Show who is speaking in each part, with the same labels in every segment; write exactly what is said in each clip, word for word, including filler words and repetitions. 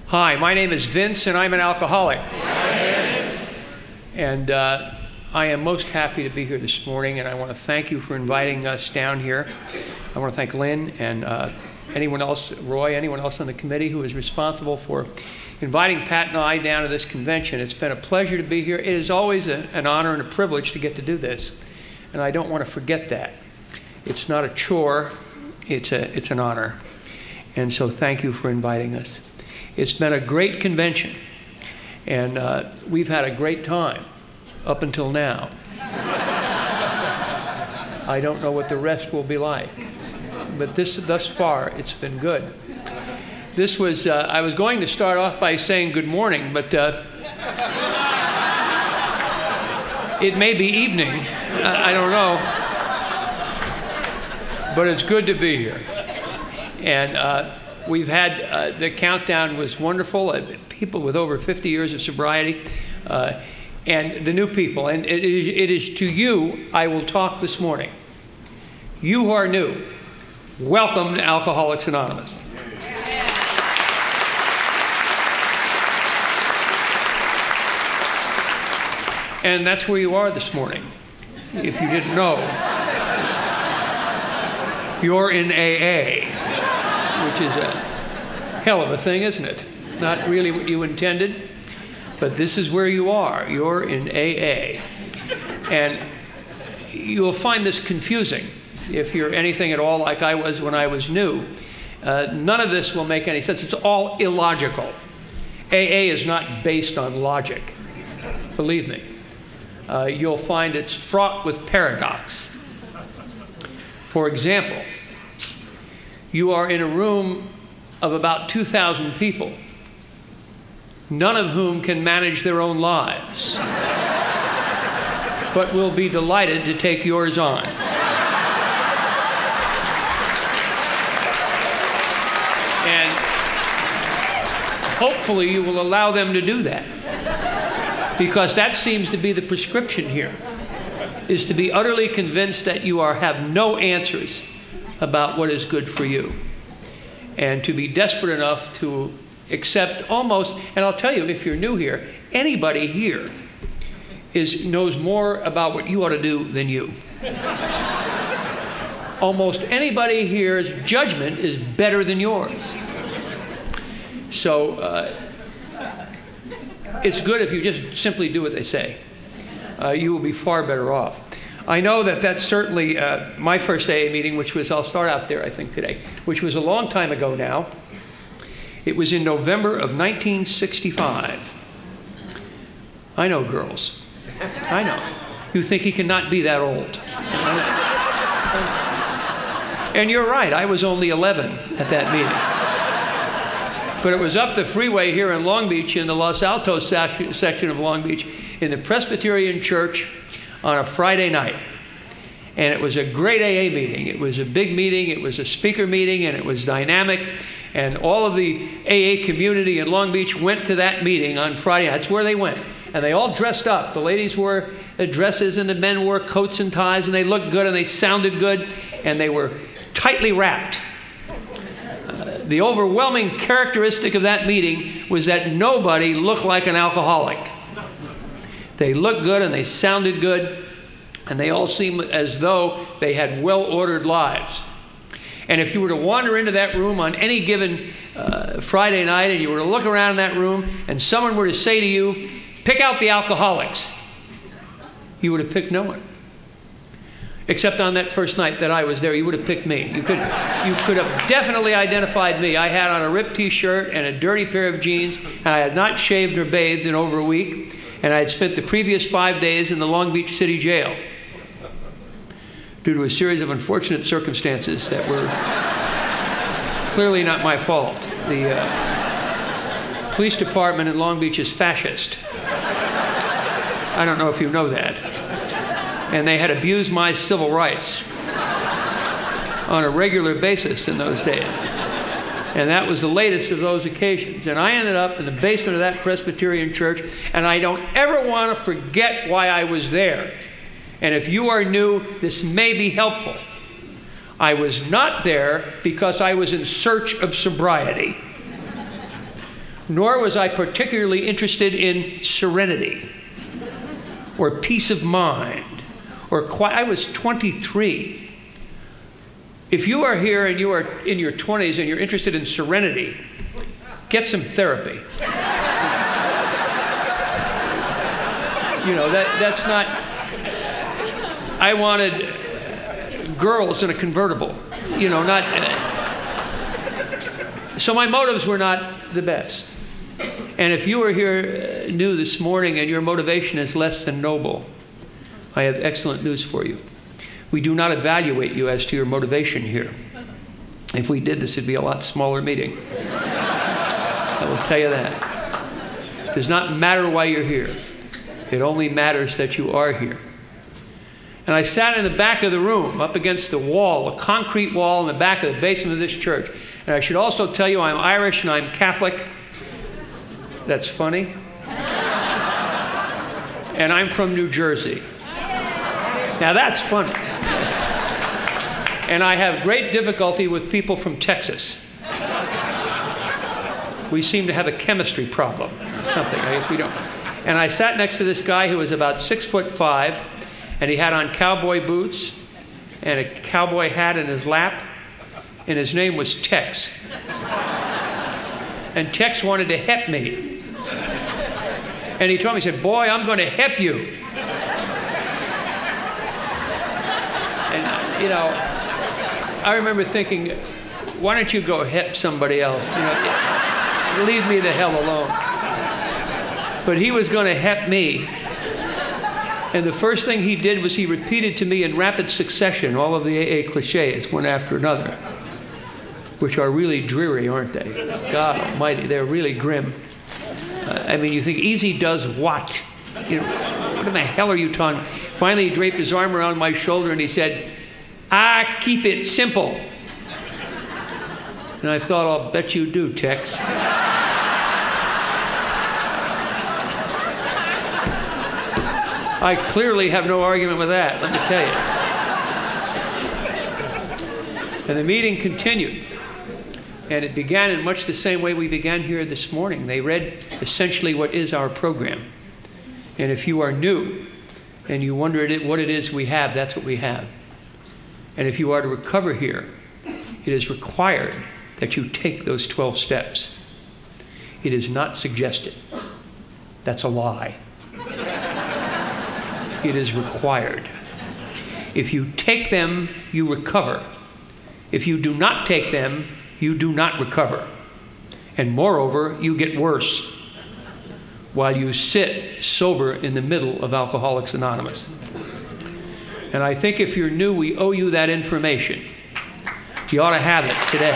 Speaker 1: Hi, my name is Vince, and I'm an alcoholic. And uh, I am most happy to be here this morning, and I want to thank you for inviting us down here. I want to thank Lynn and uh, anyone else, Roy, anyone else on the committee who is responsible for inviting Pat and I down to this convention. It's been a pleasure to be here. It is always a, an honor and a privilege to get to do this, and I don't want to forget that. It's not a chore, it's, a, it's an honor. And so thank you for inviting us. It's been a great convention, and uh, we've had a great time up until now. I don't know what the rest will be like, but this, thus far, it's been good. This was, uh, I was going to start off by saying good morning, but uh, it may be evening. I, I don't know, but it's good to be here. And uh, we've had, uh, the countdown was wonderful, uh, people with over fifty years of sobriety, uh, and the new people. And it is, it is to you I will talk this morning. You who are new, welcome to Alcoholics Anonymous. And that's where you are this morning, if you didn't know. You're in A A, which is a hell of a thing, isn't it? Not really what you intended, but this is where you are. You're in A A. And you'll find this confusing if you're anything at all like I was when I was new. Uh, none of this will make any sense. It's all illogical. A A is not based on logic, believe me. Uh, you'll find it's fraught with paradox. For example, you are in a room of about two thousand people, none of whom can manage their own lives, but will be delighted to take yours on. And hopefully you will allow them to do that, because that seems to be the prescription here, is to be utterly convinced that you are have no answers about what is good for you, and to be desperate enough to accept almost, and I'll tell you, if you're new here, anybody here is knows more about what you ought to do than you. Almost anybody here's judgment is better than yours. So uh, it's good if you just simply do what they say. Uh, you will be far better off. I know that that's certainly uh, my first A A meeting, which was, I'll start out there, I think, today, which was a long time ago now. It was in November of nineteen sixty-five. I know, girls. I know. You think he cannot be that old. And you're right, I was only eleven at that meeting. But it was up the freeway here in Long Beach, in the Los Altos sec- section of Long Beach, in the Presbyterian Church on a Friday night. And it was a great A A meeting. It was a big meeting, it was a speaker meeting, and it was dynamic. And all of the A A community in Long Beach went to that meeting on Friday. That's where they went. And they all dressed up. The ladies wore dresses and the men wore coats and ties, and they looked good and they sounded good, and they were tightly wrapped. Uh, the overwhelming characteristic of that meeting was that nobody looked like an alcoholic. They looked good and they sounded good, and they all seemed as though they had well-ordered lives. And if you were to wander into that room on any given uh, Friday night, and you were to look around that room, and someone were to say to you, pick out the alcoholics, you would have picked no one. Except on that first night that I was there, you would have picked me. You could, you could have definitely identified me. I had on a ripped T-shirt and a dirty pair of jeans, and I had not shaved or bathed in over a week, and I had spent the previous five days in the Long Beach City Jail due to a series of unfortunate circumstances that were clearly not my fault. The uh, police department in Long Beach is fascist. I don't know if you know that. And they had abused my civil rights on a regular basis in those days. And that was the latest of those occasions. And I ended up in the basement of that Presbyterian church, and I don't ever want to forget why I was there. And if you are new, this may be helpful. I was not there because I was in search of sobriety. Nor was I particularly interested in serenity or peace of mind or quiet. I was twenty-three. If you are here and you are in your twenties and you're interested in serenity, get some therapy. You know, that, that's not... I wanted girls in a convertible, you know, not... Uh, so my motives were not the best. And if you are here uh, new this morning and your motivation is less than noble, I have excellent news for you. We do not evaluate you as to your motivation here. If we did, this would be a lot smaller meeting. I will tell you that. It does not matter why you're here. It only matters that you are here. And I sat in the back of the room, up against the wall, a concrete wall in the back of the basement of this church. And I should also tell you I'm Irish and I'm Catholic. That's funny. And I'm from New Jersey. Now that's funny. And I have great difficulty with people from Texas. We seem to have a chemistry problem or something. I guess we don't. And I sat next to this guy who was about six foot five, and he had on cowboy boots and a cowboy hat in his lap, and his name was Tex. And Tex wanted to help me. And he told me, he said, "Boy, I'm going to help you." And, you know, I remember thinking, why don't you go help somebody else? You know, leave me the hell alone. But he was going to help me. And the first thing he did was he repeated to me in rapid succession all of the A A cliches, one after another, which are really dreary, aren't they? God almighty, they're really grim. Uh, I mean, you think, easy does what? You know, what in the hell are you talking? Finally, he draped his arm around my shoulder and he said, "I keep it simple." And I thought, I'll bet you do, Tex. I clearly have no argument with that, let me tell you. And the meeting continued. And it began in much the same way we began here this morning. They read essentially what is our program. And if you are new and you wonder what it is we have, that's what we have. And if you are to recover here, it is required that you take those twelve steps. It is not suggested. That's a lie. It is required. If you take them, you recover. If you do not take them, you do not recover. And moreover, you get worse while you sit sober in the middle of Alcoholics Anonymous. And I think if you're new, we owe you that information. You ought to have it today.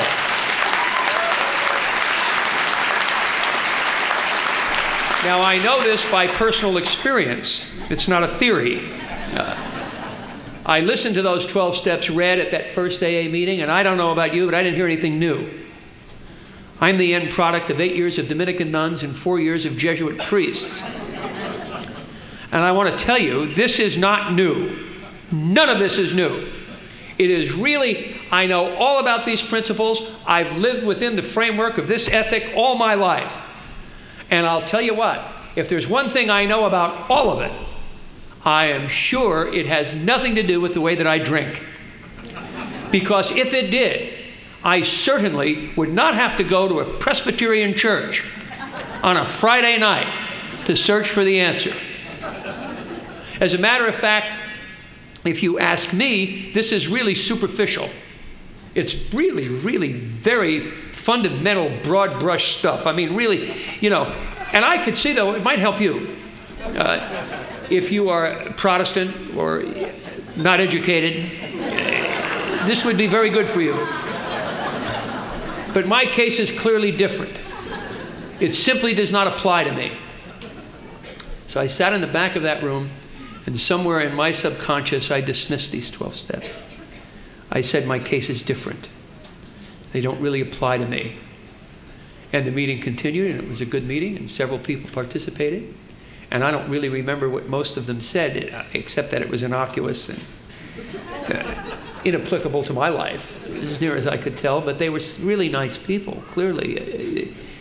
Speaker 1: Now, I know this by personal experience. It's not a theory. Uh, I listened to those twelve steps read at that first A A meeting, and I don't know about you, but I didn't hear anything new. I'm the end product of eight years of Dominican nuns and four years of Jesuit priests. And I want to tell you, this is not new. None of this is new. It is really, I know all about these principles. I've lived within the framework of this ethic all my life. And I'll tell you what, if there's one thing I know about all of it, I am sure it has nothing to do with the way that I drink. Because if it did, I certainly would not have to go to a Presbyterian church on a Friday night to search for the answer. As a matter of fact, if you ask me, this is really superficial. It's really, really very fundamental, broad brush stuff. I mean, really, you know, and I could see, though, it might help you. Uh, if you are Protestant or not educated, this would be very good for you. But my case is clearly different. It simply does not apply to me. So I sat in the back of that room, and somewhere in my subconscious, I dismissed these twelve steps. I said, my case is different. They don't really apply to me. And the meeting continued, and it was a good meeting, and several people participated. And I don't really remember what most of them said, except that it was innocuous and uh, inapplicable to my life, as near as I could tell. But they were really nice people, clearly.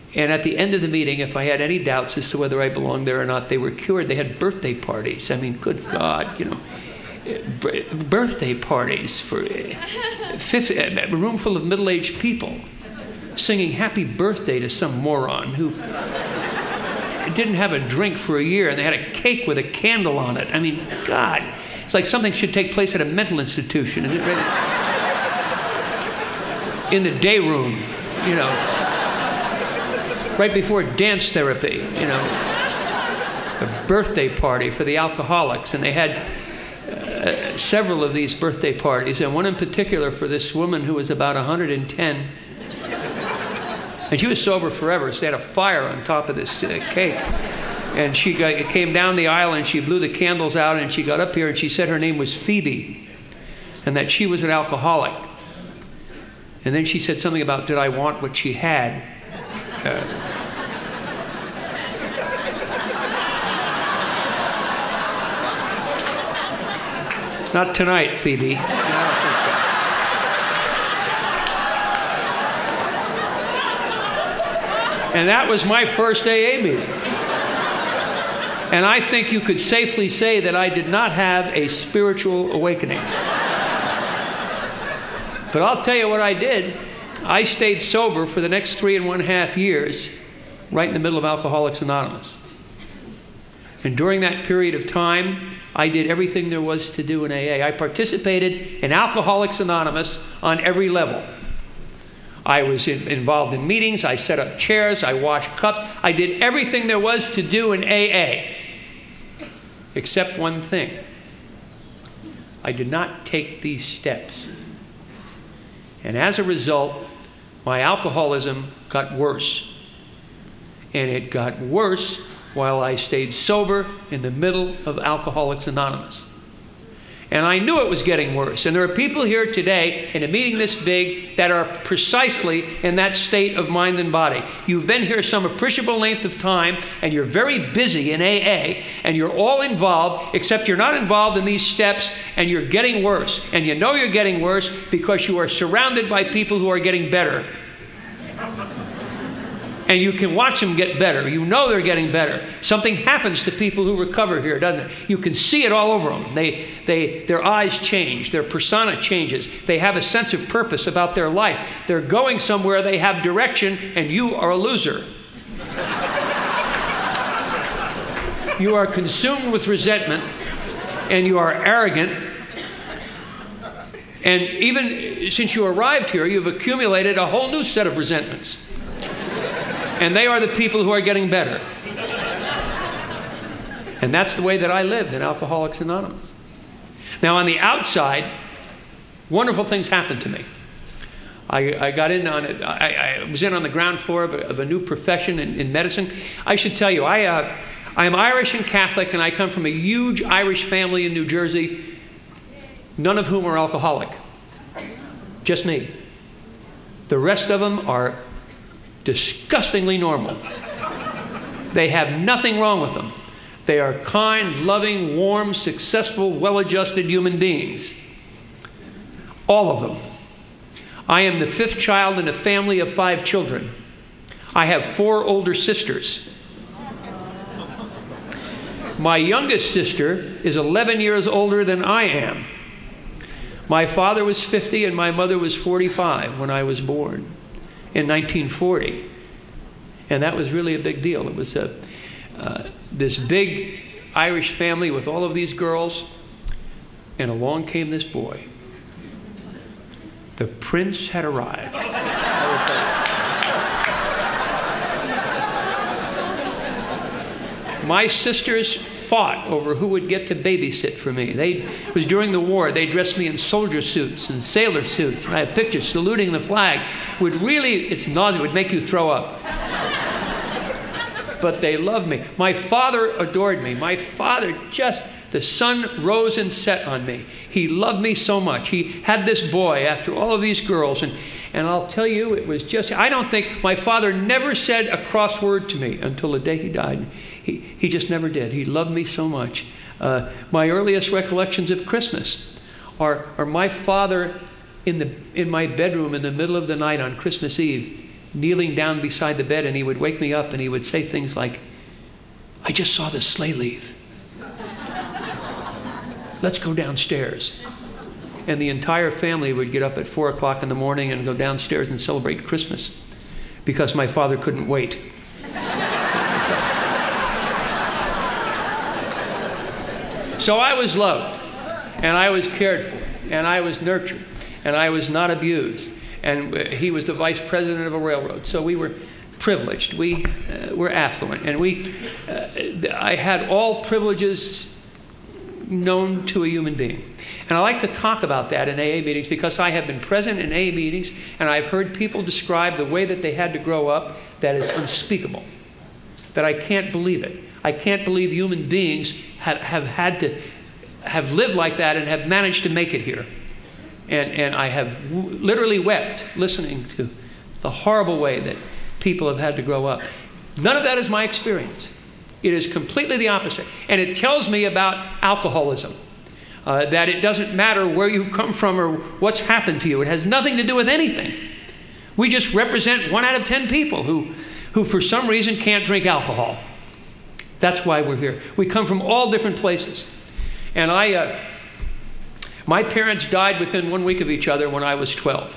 Speaker 1: And at the end of the meeting, if I had any doubts as to whether I belonged there or not, they were cured. They had birthday parties. I mean, good God, you know. Birthday parties for fifty, a room full of middle-aged people singing happy birthday to some moron who didn't have a drink for a year, and they had a cake with a candle on it. I mean, God, it's like something should take place at a mental institution. Is it ready? In the day room, you know, right before dance therapy, you know, a birthday party for the alcoholics, and they had uh, several of these birthday parties, and one in particular for this woman who was about one hundred ten. And she was sober forever, so they had a fire on top of this uh, cake. And she got, came down the aisle and she blew the candles out, and she got up here and she said her name was Phoebe and that she was an alcoholic. And then she said something about, did I want what she had? Uh, not tonight, Phoebe. And that was my first A A meeting. And I think you could safely say that I did not have a spiritual awakening. But I'll tell you what I did. I stayed sober for the next three and one half years, right in the middle of Alcoholics Anonymous. And during that period of time, I did everything there was to do in A A. I participated in Alcoholics Anonymous on every level. I was in, involved in meetings, I set up chairs, I washed cups. I did everything there was to do in A A, except one thing. I did not take these steps. And as a result, my alcoholism got worse. And it got worse while I stayed sober in the middle of Alcoholics Anonymous. And I knew it was getting worse. And there are people here today in a meeting this big that are precisely in that state of mind and body. You've been here some appreciable length of time, and you're very busy in A A, and you're all involved, except you're not involved in these steps, and you're getting worse. And you know you're getting worse because you are surrounded by people who are getting better. And you can watch them get better. You know they're getting better. Something happens to people who recover here, doesn't it? You can see it all over them. They, they, their eyes change. Their persona changes. They have a sense of purpose about their life. They're going somewhere. They have direction, and you are a loser. You are consumed with resentment, and you are arrogant. And even since you arrived here, you've accumulated a whole new set of resentments. And they are the people who are getting better. And that's the way that I lived in Alcoholics Anonymous. Now, on the outside, wonderful things happened to me. I, I got in on it. I, I was in on the ground floor of a, of a new profession in, in medicine. I should tell you, I, uh, I'm Irish and Catholic, and I come from a huge Irish family in New Jersey, none of whom are alcoholic. Just me. The rest of them are disgustingly normal. They have nothing wrong with them. They are kind, loving, warm, successful, well-adjusted human beings. All of them. I am the fifth child in a family of five children. I have four older sisters. My youngest sister is eleven years older than I am. My father was fifty and my mother was forty-five when I was born in nineteen forty. And that was really a big deal. It was a, uh, this big Irish family with all of these girls, and along came this boy. The prince had arrived. My sisters fought over who would get to babysit for me. They, it was during the war. They dressed me in soldier suits and sailor suits, and I have pictures saluting the flag. Would really, it's nausea, would make you throw up. But they loved me. My father adored me. My father just, the sun rose and set on me. He loved me so much. He had this boy after all of these girls, and, and I'll tell you, it was just, I don't think, my father never said a cross word to me until the day he died. He, he just never did. He loved me so much. Uh, my earliest recollections of Christmas are, are my father in, the, in my bedroom in the middle of the night on Christmas Eve kneeling down beside the bed, and he would wake me up and he would say things like, "I just saw the sleigh leave. Let's go downstairs." And the entire family would get up at four o'clock in the morning and go downstairs and celebrate Christmas because my father couldn't wait. So I was loved, and I was cared for, and I was nurtured, and I was not abused. And he was the vice president of a railroad, so we were privileged. We uh, were affluent, and we. Uh, I had all privileges known to a human being. And I like to talk about that in A A meetings because I have been present in A A meetings and I've heard people describe the way that they had to grow up that is unspeakable, that I can't believe it. I can't believe human beings have, have had to have lived like that and have managed to make it here. And, and I have w- literally wept listening to the horrible way that people have had to grow up. None of that is my experience. It is completely the opposite. And it tells me about alcoholism. Uh, that it doesn't matter where you've come from or what's happened to you. It has nothing to do with anything. We just represent one out of ten people who, who for some reason can't drink alcohol. That's why we're here. We come from all different places. And I, uh, my parents died within one week of each other when I was twelve.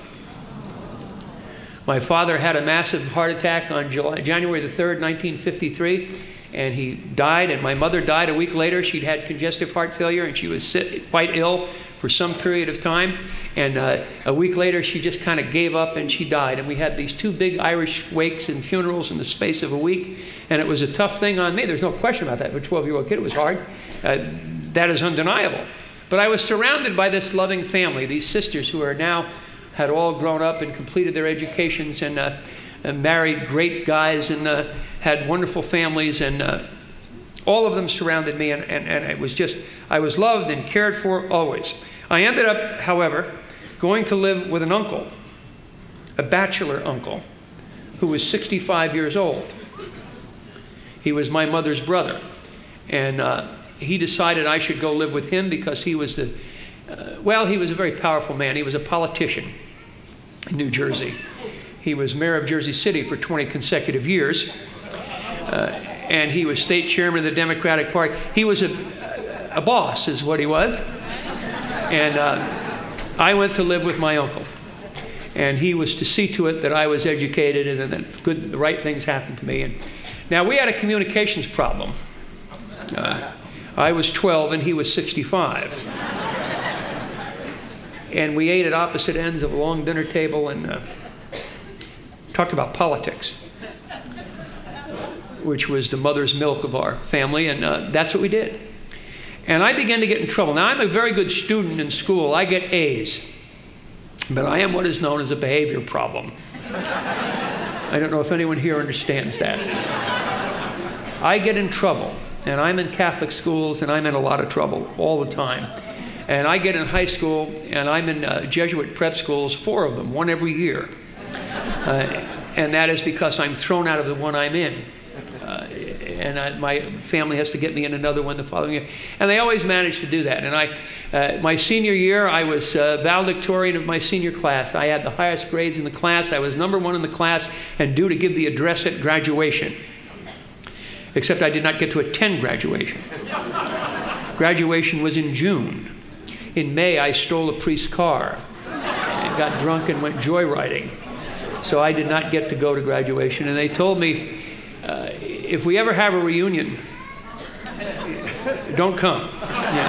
Speaker 1: My father had a massive heart attack on July, January the third, nineteen fifty-three. And he died, and my mother died a week later. She'd had congestive heart failure, and she was sick, quite ill for some period of time. And uh, a week later, she just kind of gave up, and she died. And we had these two big Irish wakes and funerals in the space of a week. And it was a tough thing on me. There's no question about that. For a twelve-year-old kid, it was hard. Uh, that is undeniable. But I was surrounded by this loving family, these sisters who are now, had all grown up and completed their educations and uh, and married great guys and uh, had wonderful families, and uh, all of them surrounded me, and, and, and it was just, I was loved and cared for always. I ended up, however, going to live with an uncle, a bachelor uncle, who was sixty-five years old. He was my mother's brother, and uh, he decided I should go live with him because he was the, uh, well, he was a very powerful man. He was a politician in New Jersey. He was mayor of Jersey City for twenty consecutive years, uh, and he was state chairman of the Democratic Party. He was a, a boss, is what he was. And uh, I went to live with my uncle, and he was to see to it that I was educated and that good, the right things happened to me. And now we had a communications problem. Uh, I was twelve and he was sixty-five. And we ate at opposite ends of a long dinner table and uh, talked about politics, which was the mother's milk of our family, and uh, that's what we did. And I began to get in trouble. Now, I'm a very good student in school. I get A's, but I am what is known as a behavior problem. I don't know if anyone here understands that. I get in trouble, and I'm in Catholic schools, and I'm in a lot of trouble all the time. And I get in high school, and I'm in uh, Jesuit prep schools, four of them, one every year. Uh, and that is because I'm thrown out of the one I'm in. Uh, and I, my family has to get me in another one the following year. And they always manage to do that. And I, uh, my senior year, I was uh, valedictorian of my senior class. I had the highest grades in the class. I was number one in the class and due to give the address at graduation. Except I did not get to attend graduation. Graduation was in June. In May, I stole a priest's car and got drunk and went joyriding. So I did not get to go to graduation. And they told me, uh, if we ever have a reunion, don't come. Yeah.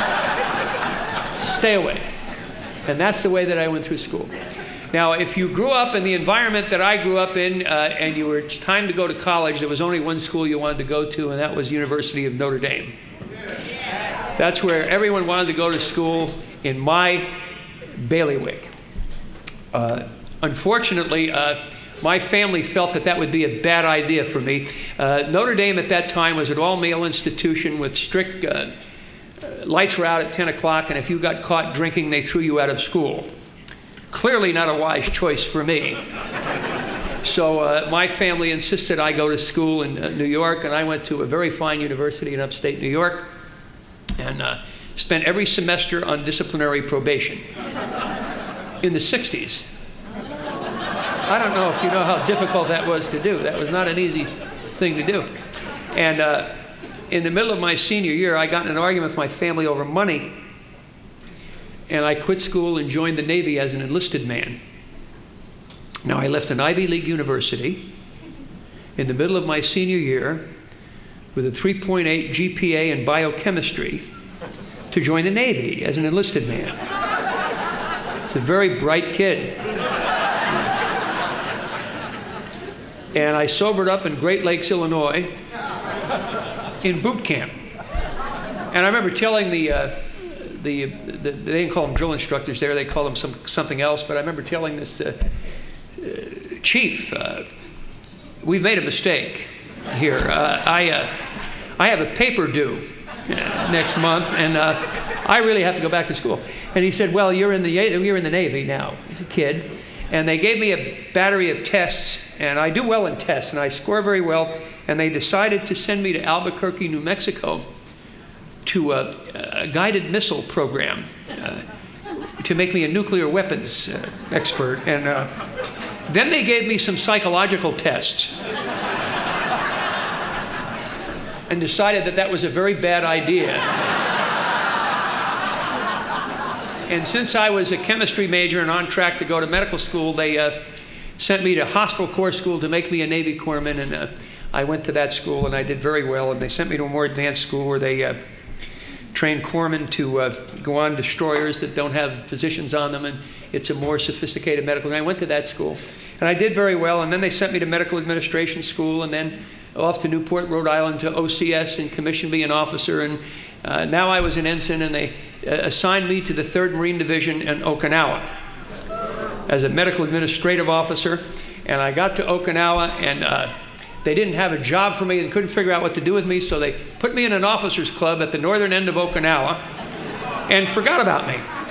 Speaker 1: Stay away. And that's the way that I went through school. Now, if you grew up in the environment that I grew up in, uh, and you were, it's time to go to college, there was only one school you wanted to go to, and that was University of Notre Dame. That's where everyone wanted to go to school in my bailiwick. Uh, unfortunately, uh, my family felt that that would be a bad idea for me. Uh, Notre Dame at that time was an all-male institution with strict uh, uh, lights were out at ten o'clock, and if you got caught drinking, they threw you out of school. Clearly not a wise choice for me. So uh, my family insisted I go to school in uh, New York, and I went to a very fine university in upstate New York, and uh, spent every semester on disciplinary probation in the sixties. I don't know if you know how difficult that was to do. That was not an easy thing to do. And uh, in the middle of my senior year, I got in an argument with my family over money. And I quit school and joined the Navy as an enlisted man. Now, I left an Ivy League university in the middle of my senior year with a three point eight G P A in biochemistry to join the Navy as an enlisted man. It's a very bright kid. And I sobered up in Great Lakes, Illinois, in boot camp. And I remember telling the, uh, the, the, they didn't call them drill instructors there, they called them some, something else, but I remember telling this uh, uh, chief, uh, we've made a mistake here. Uh, I, uh, I have a paper due uh, next month, and uh, I really have to go back to school. And he said, well, you're in the, you're in the Navy now, as a kid. And they gave me a battery of tests, and I do well in tests, and I score very well. And they decided to send me to Albuquerque, New Mexico, to a, a guided missile program uh, to make me a nuclear weapons uh, expert. And uh, then they gave me some psychological tests and decided that that was a very bad idea. And since I was a chemistry major and on track to go to medical school, they uh, sent me to hospital corps school to make me a Navy corpsman. And uh, I went to that school, and I did very well. And they sent me to a more advanced school where they uh, trained corpsmen to uh, go on destroyers that don't have physicians on them. And it's a more sophisticated medical. And I went to that school. And I did very well. And then they sent me to medical administration school, and then off to Newport, Rhode Island, to O C S, and commissioned me an officer. And uh, now I was an ensign, and they uh, assigned me to the third Marine Division in Okinawa as a medical administrative officer. And I got to Okinawa, and uh, they didn't have a job for me and couldn't figure out what to do with me, so they put me in an officers club at the northern end of Okinawa and forgot about me.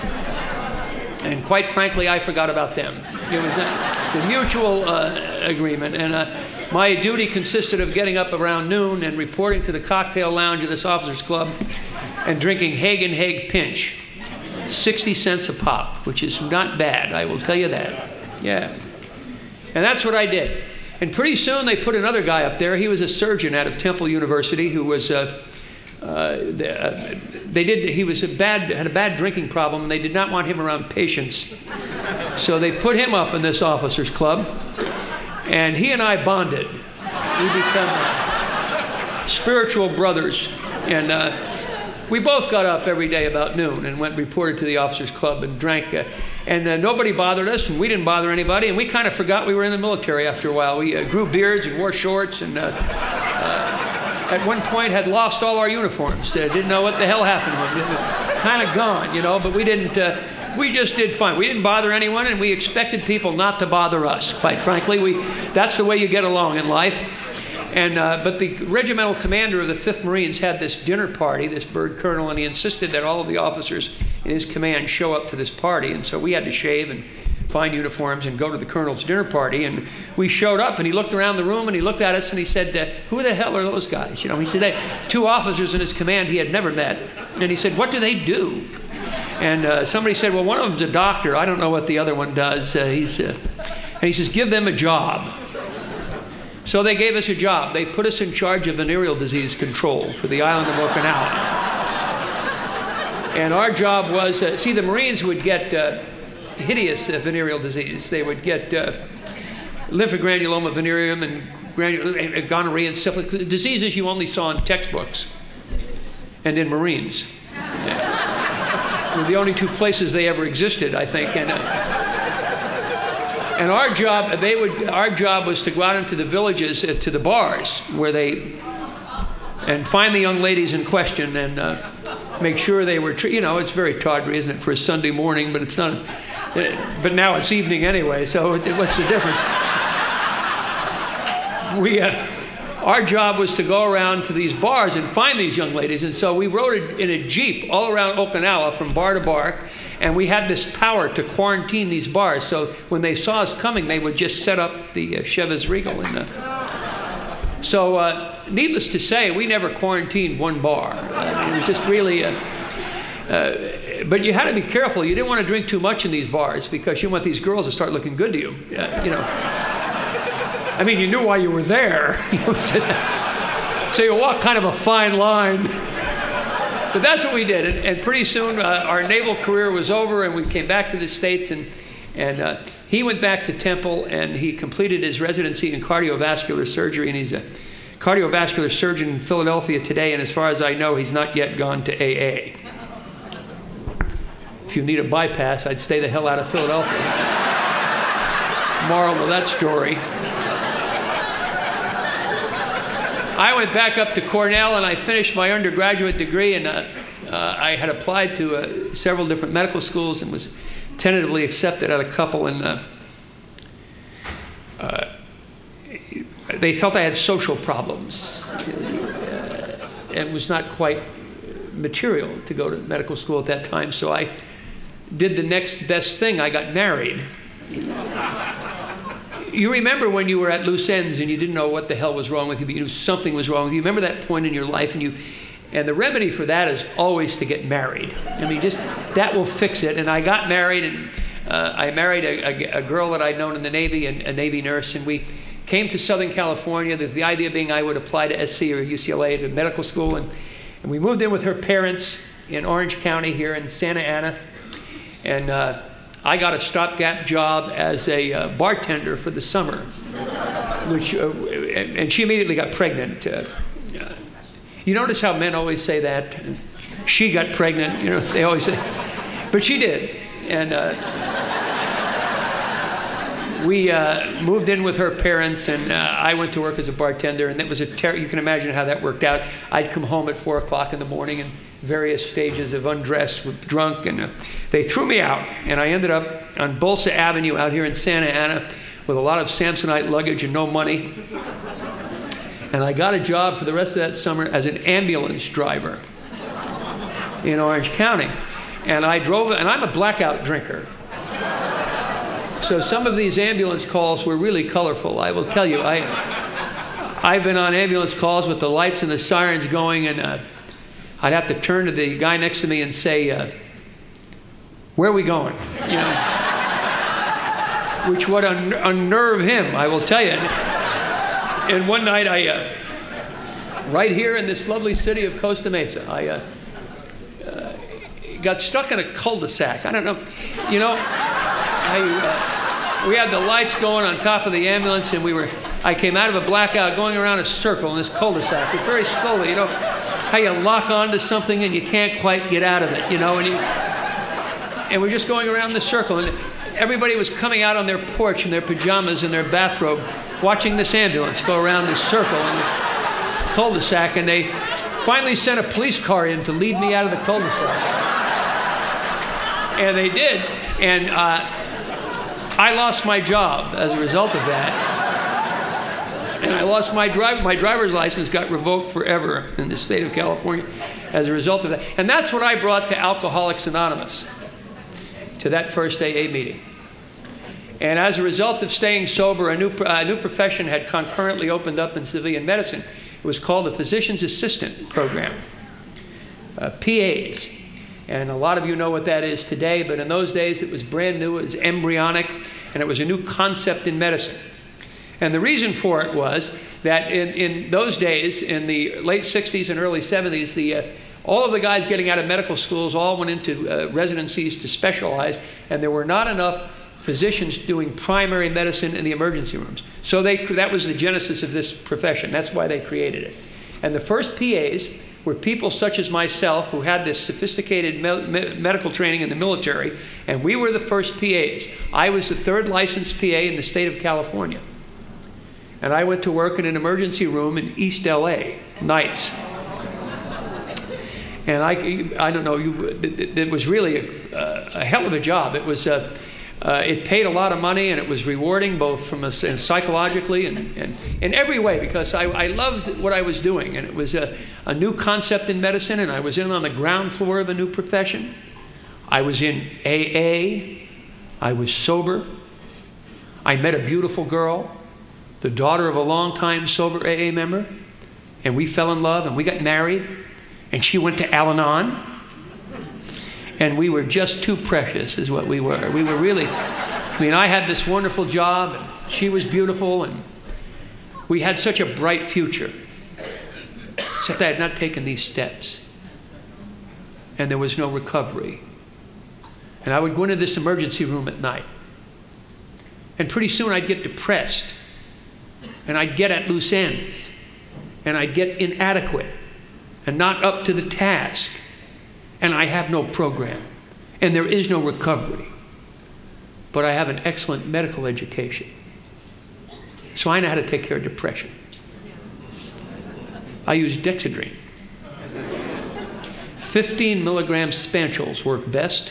Speaker 1: And quite frankly, I forgot about them. It was a, a mutual uh, agreement. And uh, my duty consisted of getting up around noon and reporting to the cocktail lounge of this officers club and drinking Haig and Haig Pinch, sixty cents a pop, which is not bad, I will tell you that. Yeah. And that's what I did. And pretty soon they put another guy up there. He was a surgeon out of Temple University who was, uh, uh, they did, he was a bad, had a bad drinking problem, and they did not want him around patients. So they put him up in this officers club, and he and I bonded. We become uh, spiritual brothers. And uh, we both got up every day about noon and went and reported to the officers club and drank. Uh, and uh, nobody bothered us, and we didn't bother anybody. And we kind of forgot we were in the military after a while. We uh, grew beards and wore shorts, and uh, uh, at one point had lost all our uniforms. Uh, didn't know what the hell happened to them. Kind of gone, you know, but we didn't... Uh, We just did fine. We didn't bother anyone, and we expected people not to bother us, quite frankly. We, that's the way you get along in life. And, uh, but the regimental commander of the fifth Marines had this dinner party, this bird colonel, and he insisted that all of the officers in his command show up to this party. And so we had to shave and find uniforms and go to the colonel's dinner party. And we showed up, and he looked around the room, and he looked at us, and he said, uh, who the hell are those guys? You know, he said, they, two officers in his command he had never met. And he said, what do they do? And uh, somebody said, well, one of them's a doctor. I don't know what the other one does. Uh, he's, uh, and he says, give them a job. So they gave us a job. They put us in charge of venereal disease control for the island of Okinawa. And our job was, uh, see, the Marines would get uh, hideous uh, venereal disease. They would get uh, lymphogranuloma venereum and granul- uh, gonorrhea and syphilis, diseases you only saw in textbooks and in Marines. Were the only two places they ever existed, I think. And, uh, and our job, they would, our job was to go out into the villages, uh, to the bars, where they, and find the young ladies in question and uh, make sure they were, tre- you know, it's very tawdry, isn't it, for a Sunday morning, but it's not, uh, but now it's evening anyway, so what's the difference? We, uh, Our job was to go around to these bars and find these young ladies. And so we rode in a Jeep all around Okinawa from bar to bar. And we had this power to quarantine these bars. So when they saw us coming, they would just set up the uh, Chivas Regal. And, uh, so uh, needless to say, we never quarantined one bar. Uh, it was just really... Uh, uh, but you had to be careful. You didn't want to drink too much in these bars because you want these girls to start looking good to you. Uh, you know. I mean, you knew why you were there. So you walk kind of a fine line. But that's what we did. And, and pretty soon uh, our naval career was over and we came back to the States. And, and uh, he went back to Temple and he completed his residency in cardiovascular surgery. And he's a cardiovascular surgeon in Philadelphia today. And as far as I know, he's not yet gone to A A. If you need a bypass, I'd stay the hell out of Philadelphia. Moral of that story. I went back up to Cornell and I finished my undergraduate degree, and uh, uh, I had applied to uh, several different medical schools and was tentatively accepted at a couple, and uh, uh, they felt I had social problems. Uh, it was not quite material to go to medical school at that time, so I did the next best thing. I got married. You remember when you were at loose ends and you didn't know what the hell was wrong with you, but you knew something was wrong with you. You remember that point in your life, and you, and the remedy for that is always to get married. I mean, just that will fix it. And I got married, and uh, I married a, a, a girl that I'd known in the Navy, and a Navy nurse, and we came to Southern California. The, the idea being I would apply to S C or U C L A to medical school, and, and we moved in with her parents in Orange County here in Santa Ana, and. Uh, I got a stopgap job as a uh, bartender for the summer, which, uh, and, and she immediately got pregnant. Uh, uh, you notice how men always say that? She got pregnant, you know, they always say, but she did. And uh, we uh, moved in with her parents, and uh, I went to work as a bartender, and that was a ter- you can imagine how that worked out. I'd come home at four o'clock in the morning and various stages of undress, drunk, and uh, they threw me out, and I ended up on Bolsa Avenue out here in Santa Ana with a lot of Samsonite luggage and no money. And I got a job for the rest of that summer as an ambulance driver in Orange County. And I drove, and I'm a blackout drinker. So some of these ambulance calls were really colorful, I will tell you. I, I've been on ambulance calls with the lights and the sirens going, and uh, I'd have to turn to the guy next to me and say, uh, where are we going? You know, which would un- unnerve him, I will tell you. And one night I, uh, right here in this lovely city of Costa Mesa, I uh, uh, got stuck in a cul-de-sac. I don't know, you know, I, uh, we had the lights going on top of the ambulance, and we were, I came out of a blackout going around a circle in this cul-de-sac, but very slowly, you know, how you lock onto something and you can't quite get out of it, you know, and, you, and we're just going around the circle, and everybody was coming out on their porch in their pajamas and their bathrobe, watching this ambulance go around this circle in the cul-de-sac, and they finally sent a police car in to lead me out of the cul-de-sac. And they did, and uh, I lost my job as a result of that. And I lost my drive. My driver's license got revoked forever in the state of California as a result of that. And that's what I brought to Alcoholics Anonymous, to that first A A meeting. And as a result of staying sober, a new, a new profession had concurrently opened up in civilian medicine. It was called the Physician's Assistant Program, uh, P As. And a lot of you know what that is today, but in those days it was brand new, it was embryonic, and it was a new concept in medicine. And the reason for it was that in, in those days, in the late sixties and early seventies, the, uh, all of the guys getting out of medical schools all went into uh, residencies to specialize, and there were not enough physicians doing primary medicine in the emergency rooms. So they, that was the genesis of this profession. That's why they created it. And the first P As were people such as myself who had this sophisticated me- me- medical training in the military, and we were the first P As. I was the third licensed P A in the state of California. And I went to work in an emergency room in East L A, nights. And I, I don't know, you, it, it was really a, a hell of a job. It was, uh, uh, it paid a lot of money, and it was rewarding both from a, and psychologically and, and in every way, because I, I loved what I was doing, and it was a, a new concept in medicine, and I was in on the ground floor of a new profession. I was in A A. I was sober. I met a beautiful girl, the daughter of a longtime sober A A member, and we fell in love, and we got married, and she went to Al-Anon. And we were just too precious is what we were. We were really, I mean, I had this wonderful job, and she was beautiful, and we had such a bright future. Except I had not taken these steps. And there was no recovery. And I would go into this emergency room at night. And pretty soon I'd get depressed. And I'd get at loose ends. And I'd get inadequate and not up to the task. And I have no program. And there is no recovery. But I have an excellent medical education. So I know how to take care of depression. I use Dexedrine. fifteen milligrams Spanchuls work best.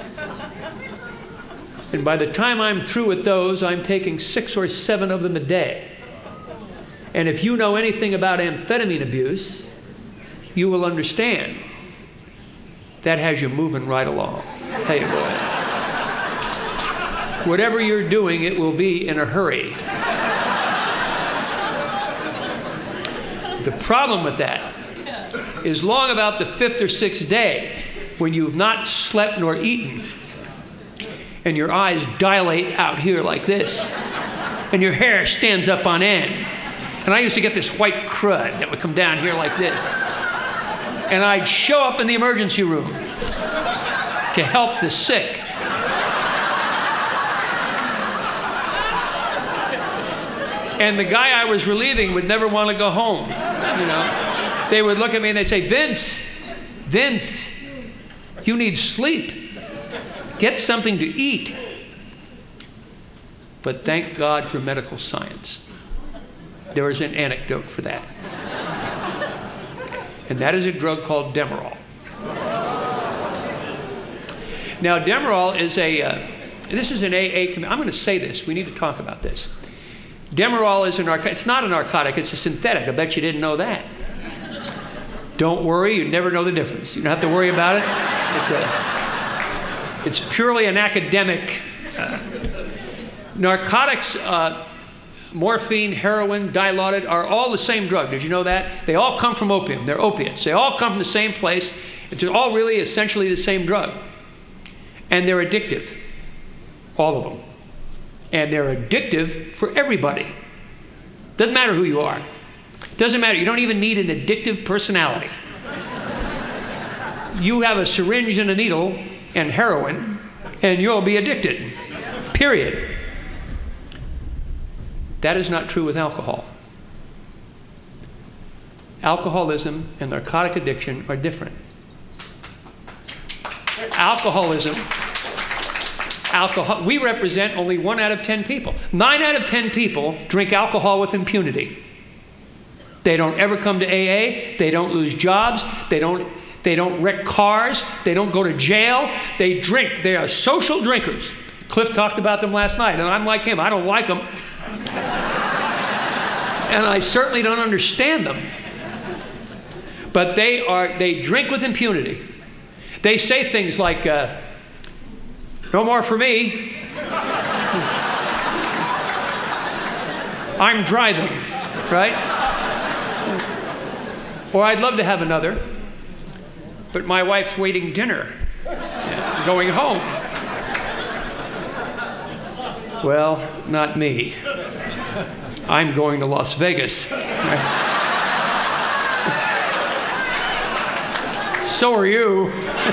Speaker 1: And by the time I'm through with those, I'm taking six or seven of them a day. And if you know anything about amphetamine abuse, you will understand that has you moving right along. I'll tell you what. Whatever you're doing, it will be in a hurry. The problem with that is long about the fifth or sixth day, when you've not slept nor eaten, and your eyes dilate out here like this, and your hair stands up on end. And I used to get this white crud that would come down here like this. And I'd show up in the emergency room to help the sick. And the guy I was relieving would never want to go home, you know. They would look at me and they'd say, Vince, Vince, you need sleep. Get something to eat. But thank God for medical science. There is an antidote for that. And that is a drug called Demerol. Now, Demerol is a, uh, this is an A A, I'm going to say this, we need to talk about this. Demerol is a narcotic. It's not a narcotic, it's a synthetic. I bet you didn't know that. Don't worry, you never know the difference. You don't have to worry about it. It's, a, it's purely an academic. Uh, narcotics, uh, morphine, heroin, Dilaudid are all the same drug. Did you know that? They all come from opium. They're opiates. They all come from the same place. It's all really essentially the same drug. And they're addictive. All of them. And they're addictive for everybody. Doesn't matter who you are. Doesn't matter. You don't even need an addictive personality. You have a syringe and a needle and heroin, and you'll be addicted. Period. That is not true with alcohol. Alcoholism and narcotic addiction are different. Alcoholism, alcohol, we represent only one out of ten people. Nine out of ten people drink alcohol with impunity. They don't ever come to A A. They don't lose jobs. They don't, they don't wreck cars. They don't go to jail. They drink. They are social drinkers. Cliff talked about them last night, and I'm like him. I don't like them. And I certainly don't understand them. But they are, they drink with impunity. They say things like, uh, no more for me. I'm driving, right? Or I'd love to have another, but my wife's waiting dinner, going home. Well, not me. I'm going to Las Vegas. Right? So are you.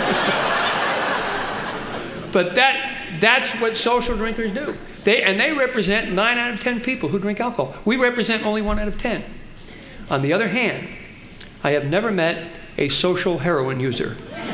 Speaker 1: But that, that's what social drinkers do. They, and they represent nine out of ten people who drink alcohol. We represent only one out of ten. On the other hand, I have never met a social heroin user.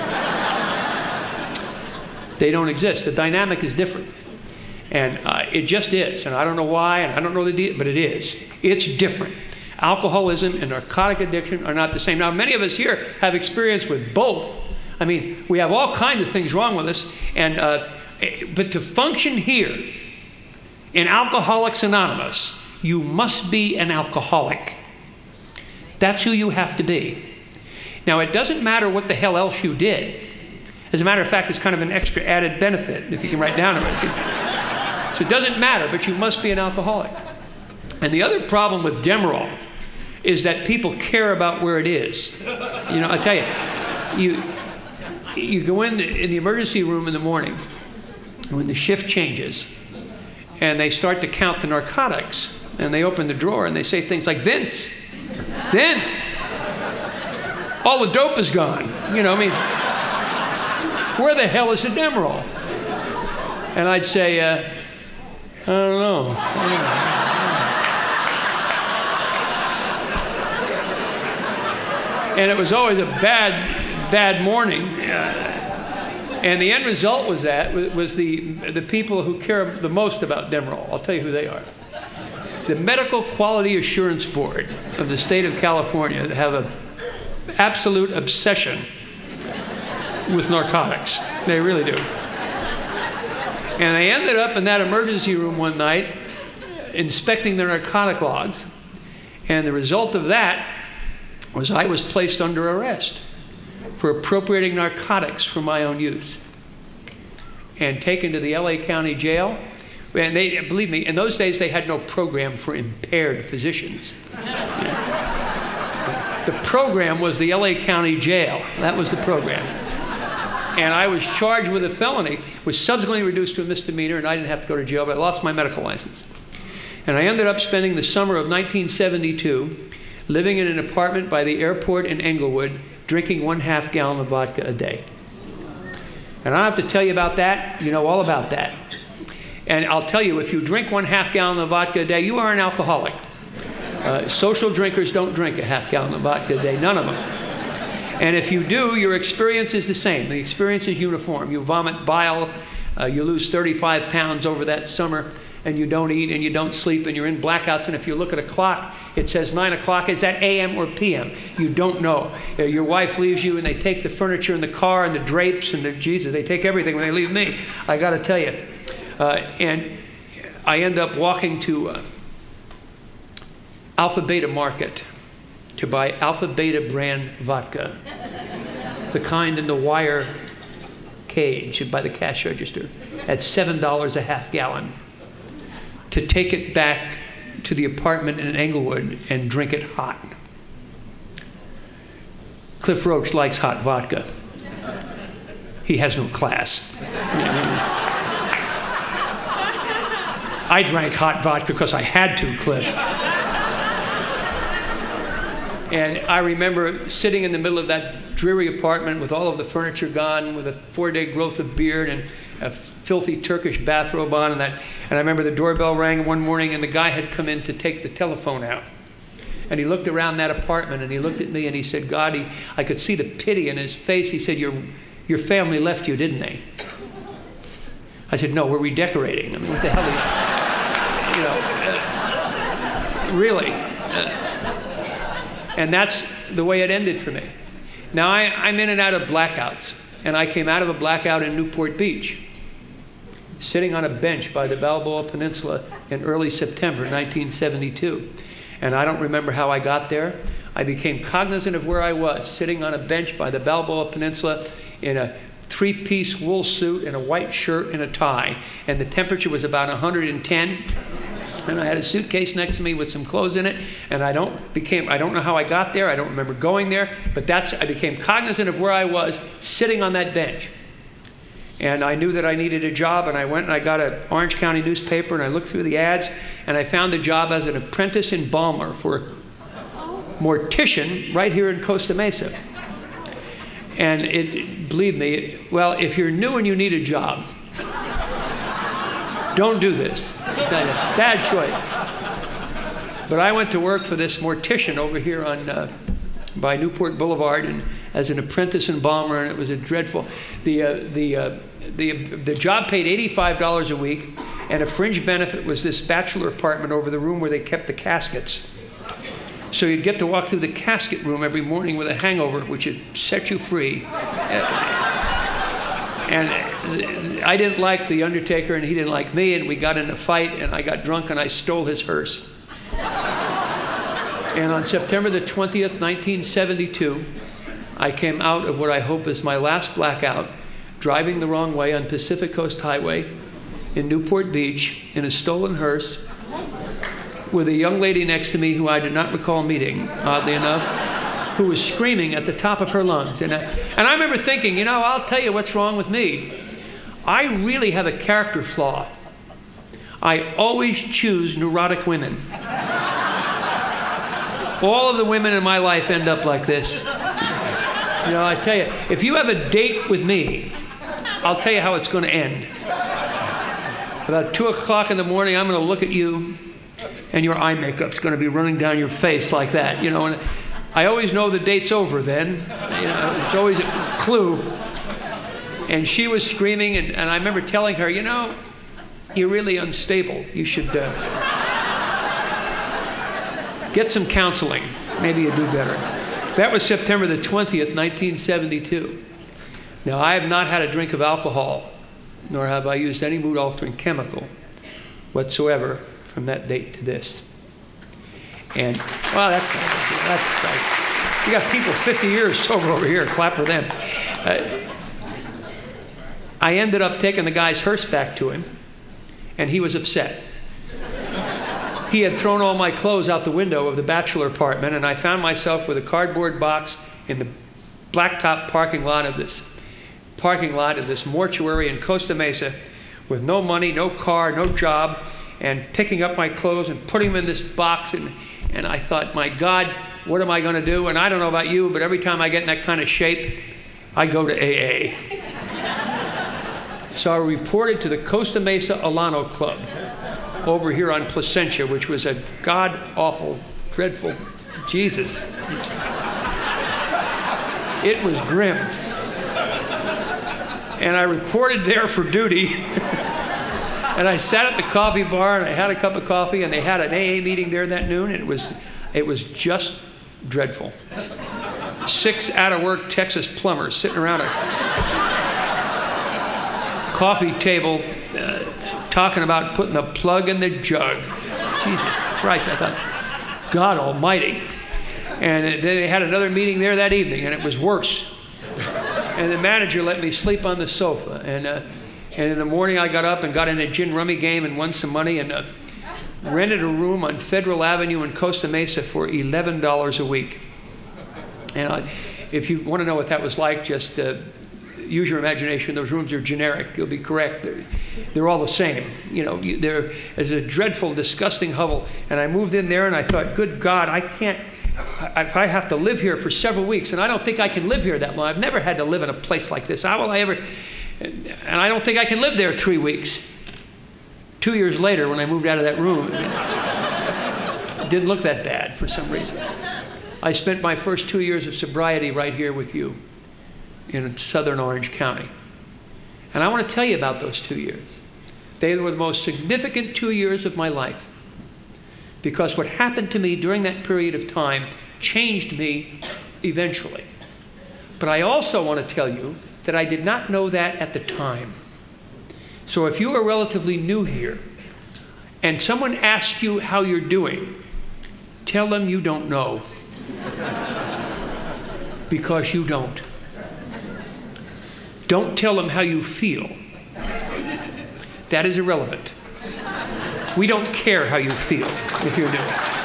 Speaker 1: They don't exist. The dynamic is different. And uh, it just is. And I don't know why, and I don't know the deal, but it is. It's different. Alcoholism and narcotic addiction are not the same. Now, many of us here have experience with both. I mean, we have all kinds of things wrong with us. And, uh, but to function here in Alcoholics Anonymous, you must be an alcoholic. That's who you have to be. Now, it doesn't matter what the hell else you did. As a matter of fact, it's kind of an extra added benefit, if you can write down to it. So it doesn't matter, but you must be an alcoholic. And the other problem with Demerol is that people care about where it is. You know, I tell you, you you go in the, in the emergency room in the morning when the shift changes, and they start to count the narcotics, and they open the drawer and they say things like, Vince, Vince, all the dope is gone. You know, I mean, where the hell is the Demerol? And I'd say, uh, I don't know. I don't know. And it was always a bad, bad morning. Uh, and the end result was that, was the, the people who care the most about Demerol. I'll tell you who they are. The Medical Quality Assurance Board of the state of California have an absolute obsession with narcotics. They really do. And I ended up in that emergency room one night inspecting the narcotic logs. And the result of that was I was placed under arrest for appropriating narcotics for my own use and taken to the L A County Jail. And they, believe me, in those days they had no program for impaired physicians. The program was the L A County Jail. That was the program. And I was charged with a felony, was subsequently reduced to a misdemeanor, and I didn't have to go to jail, but I lost my medical license. And I ended up spending the summer of nineteen seventy-two living in an apartment by the airport in Englewood, drinking one half gallon of vodka a day. And I don't have to tell you about that. You know all about that. And I'll tell you, if you drink one half gallon of vodka a day, you are an alcoholic. Uh, social drinkers don't drink a half gallon of vodka a day, none of them. And if you do, your experience is the same. The experience is uniform. You vomit bile, uh, you lose thirty-five pounds over that summer, and you don't eat and you don't sleep and you're in blackouts, and if you look at a clock, it says nine o'clock. Is that A M or P M? You don't know. Uh, your wife leaves you and they take the furniture in the car and the drapes and the, Jesus, they take everything when they leave me. I got to tell you. Uh, and I end up walking to uh, Alpha Beta Market to buy Alpha Beta brand vodka, the kind in the wire cage by the cash register, at seven dollars a half gallon, to take it back to the apartment in Englewood and drink it hot. Cliff Roach likes hot vodka. He has no class. I drank hot vodka because I had to, Cliff. And I remember sitting in the middle of that dreary apartment with all of the furniture gone, with a four-day growth of beard and a filthy Turkish bathrobe on. And, that, and I remember the doorbell rang one morning and the guy had come in to take the telephone out. And he looked around that apartment and he looked at me and he said, God, he, I could see the pity in his face. He said, your, your family left you, didn't they? I said, no, we're redecorating. I mean, what the hell are you, you know, uh, really. Uh, And that's the way it ended for me. Now, I, I'm in and out of blackouts. And I came out of a blackout in Newport Beach, sitting on a bench by the Balboa Peninsula in early September nineteen seventy-two. And I don't remember how I got there. I became cognizant of where I was, sitting on a bench by the Balboa Peninsula in a three-piece wool suit and a white shirt and a tie. And the temperature was about one hundred ten. And I had a suitcase next to me with some clothes in it, and I don't became I don't know how I got there. I don't remember going there, but that's I became cognizant of where I was sitting on that bench. And I knew that I needed a job, and I went and I got an Orange County newspaper, and I looked through the ads, and I found a job as an apprentice embalmer for a mortician right here in Costa Mesa. And it, believe me, well, if you're new and you need a job, don't do this. Bad choice. But I went to work for this mortician over here on uh, by Newport Boulevard, and as an apprentice embalmer, and it was a dreadful. The uh, the uh, the the job paid eighty-five dollars a week, and a fringe benefit was this bachelor apartment over the room where they kept the caskets. So you'd get to walk through the casket room every morning with a hangover, which would set you free. And I didn't like the undertaker, and he didn't like me, and we got in a fight, and I got drunk, and I stole his hearse. And on September the twentieth, nineteen seventy-two, I came out of what I hope is my last blackout, driving the wrong way on Pacific Coast Highway in Newport Beach in a stolen hearse with a young lady next to me who I did not recall meeting, oddly enough. who was screaming at the top of her lungs. And I, and I remember thinking, you know, I'll tell you what's wrong with me. I really have a character flaw. I always choose neurotic women. All of the women in my life end up like this. You know, I tell you, if you have a date with me, I'll tell you how it's going to end. About two o'clock in the morning, I'm going to look at you, and your eye makeup's going to be running down your face like that. You know, and I always know the date's over then. You know, it's always a clue. And she was screaming, and, and I remember telling her, you know, you're really unstable. You should uh, get some counseling. Maybe you'll do better. That was September the twentieth, nineteen seventy-two. Now, I have not had a drink of alcohol, nor have I used any mood-altering chemical whatsoever from that date to this. And, well, that's that's nice. You got people fifty years sober over here. Clap for them. Uh, I ended up taking the guy's hearse back to him, and he was upset. He had thrown all my clothes out the window of the bachelor apartment, and I found myself with a cardboard box in the blacktop parking lot of this parking lot of this mortuary in Costa Mesa, with no money, no car, no job, and picking up my clothes and putting them in this box. And, and I thought, my God, what am I going to do? And I don't know about you, but every time I get in that kind of shape, I go to A A. So I reported to the Costa Mesa Alano Club over here on Placentia, which was a god-awful, dreadful, Jesus. It was grim. And I reported there for duty. And I sat at the coffee bar, and I had a cup of coffee, and they had an A A meeting there that noon, and it was, it was just dreadful. Six out-of-work Texas plumbers sitting around a coffee table uh, talking about putting the plug in the jug. Jesus Christ, I thought, God almighty. And then they had another meeting there that evening, and it was worse. And the manager let me sleep on the sofa. And, uh, and in the morning, I got up and got in a gin rummy game and won some money, and uh, rented a room on Federal Avenue in Costa Mesa for eleven dollars a week. And uh, if you want to know what that was like, just uh, use your imagination. Those rooms are generic. You'll be correct. They're, they're all the same. You know, there is a dreadful, disgusting hovel. And I moved in there, and I thought, good God, I can't. If I have to live here for several weeks, and I don't think I can live here that long. I've never had to live in a place like this. How will I ever? And I don't think I can live there three weeks. Two years later, when I moved out of that room, it didn't look that bad for some reason. I spent my first two years of sobriety right here with you in southern Orange County. And I want to tell you about those two years. They were the most significant two years of my life. Because what happened to me during that period of time changed me eventually. But I also want to tell you that I did not know that at the time. So if you are relatively new here, and someone asks you how you're doing, tell them you don't know. Because you don't. Don't tell them how you feel. That is irrelevant. We don't care how you feel if you're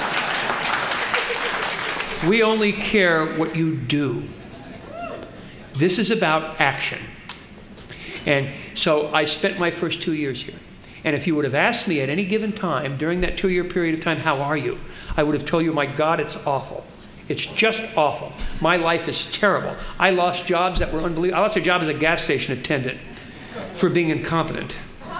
Speaker 1: new. We only care what you do. This is about action. And so I spent my first two years here. And if you would have asked me at any given time during that two-year period of time, how are you? I would have told you, my God, it's awful. It's just awful. My life is terrible. I lost jobs that were unbelievable. I lost a job as a gas station attendant for being incompetent.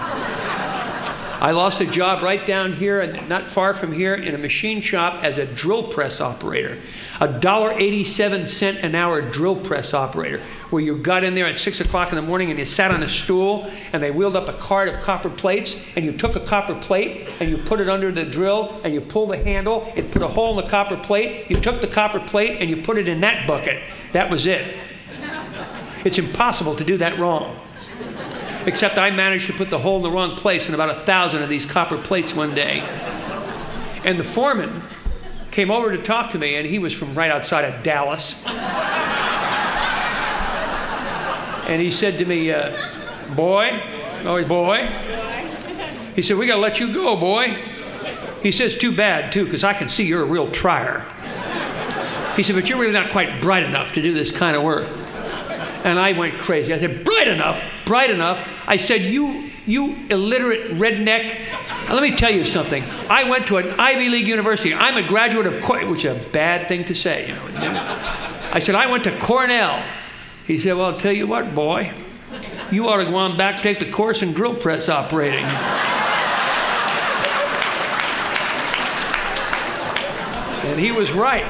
Speaker 1: I lost a job right down here, and not far from here, in a machine shop as a drill press operator. A one dollar and eighty-seven cents an hour drill press operator, where you got in there at six o'clock in the morning and you sat on a stool, and they wheeled up a cart of copper plates, and you took a copper plate and you put it under the drill, and you pulled the handle, it put a hole in the copper plate, you took the copper plate and you put it in that bucket. That was it. It's impossible to do that wrong. Except I managed to put the hole in the wrong place in about a thousand of these copper plates one day. And the foreman came over to talk to me, and he was from right outside of Dallas. And he said to me, uh, boy, oh boy, he said, we got to let you go, boy. He says, too bad, too, because I can see you're a real trier. He said, but you're really not quite bright enough to do this kind of work. And I went crazy. I said, bright enough, bright enough. I said, you, you illiterate redneck. Now, let me tell you something. I went to an Ivy League university. I'm a graduate of Cornell, which is a bad thing to say. You know. I said, I went to Cornell. He said, well, I'll tell you what, boy. You ought to go on back, take the course in drill press operating. And he was right.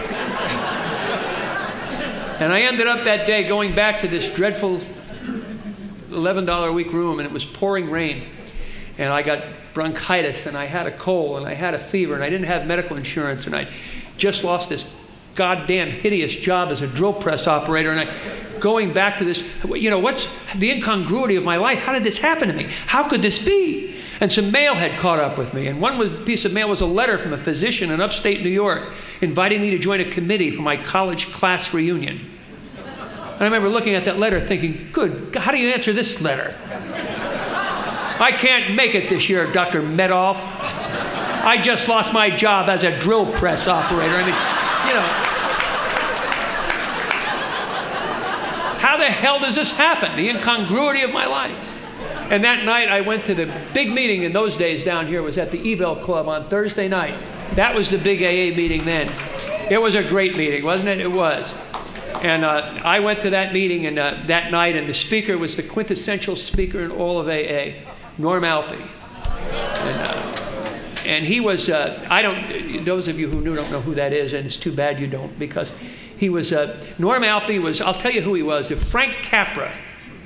Speaker 1: And I ended up that day going back to this dreadful eleven dollars a week room, and it was pouring rain. And I got bronchitis, and I had a cold, and I had a fever, and I didn't have medical insurance, and I just lost this goddamn hideous job as a drill press operator. And I going back to this, you know, what's the incongruity of my life? How did this happen to me? How could this be? And some mail had caught up with me. And one was, piece of mail was a letter from a physician in upstate New York inviting me to join a committee for my college class reunion. And I remember looking at that letter thinking, good, how do you answer this letter? I can't make it this year, Doctor Medoff. I just lost my job as a drill press operator. I mean, you know. How the hell does this happen? The incongruity of my life. And that night I went to the big meeting in those days down here. It was at the Evel Club on Thursday night. That was the big A A meeting then. It was a great meeting, wasn't it? It was. And uh, I went to that meeting and uh, that night, and the speaker was the quintessential speaker in all of A A, Norm Alpe. And, uh, and he was, uh, I don't, those of you who knew don't know who that is, and it's too bad you don't, because he was, uh, Norm Alpe was, I'll tell you who he was. If Frank Capra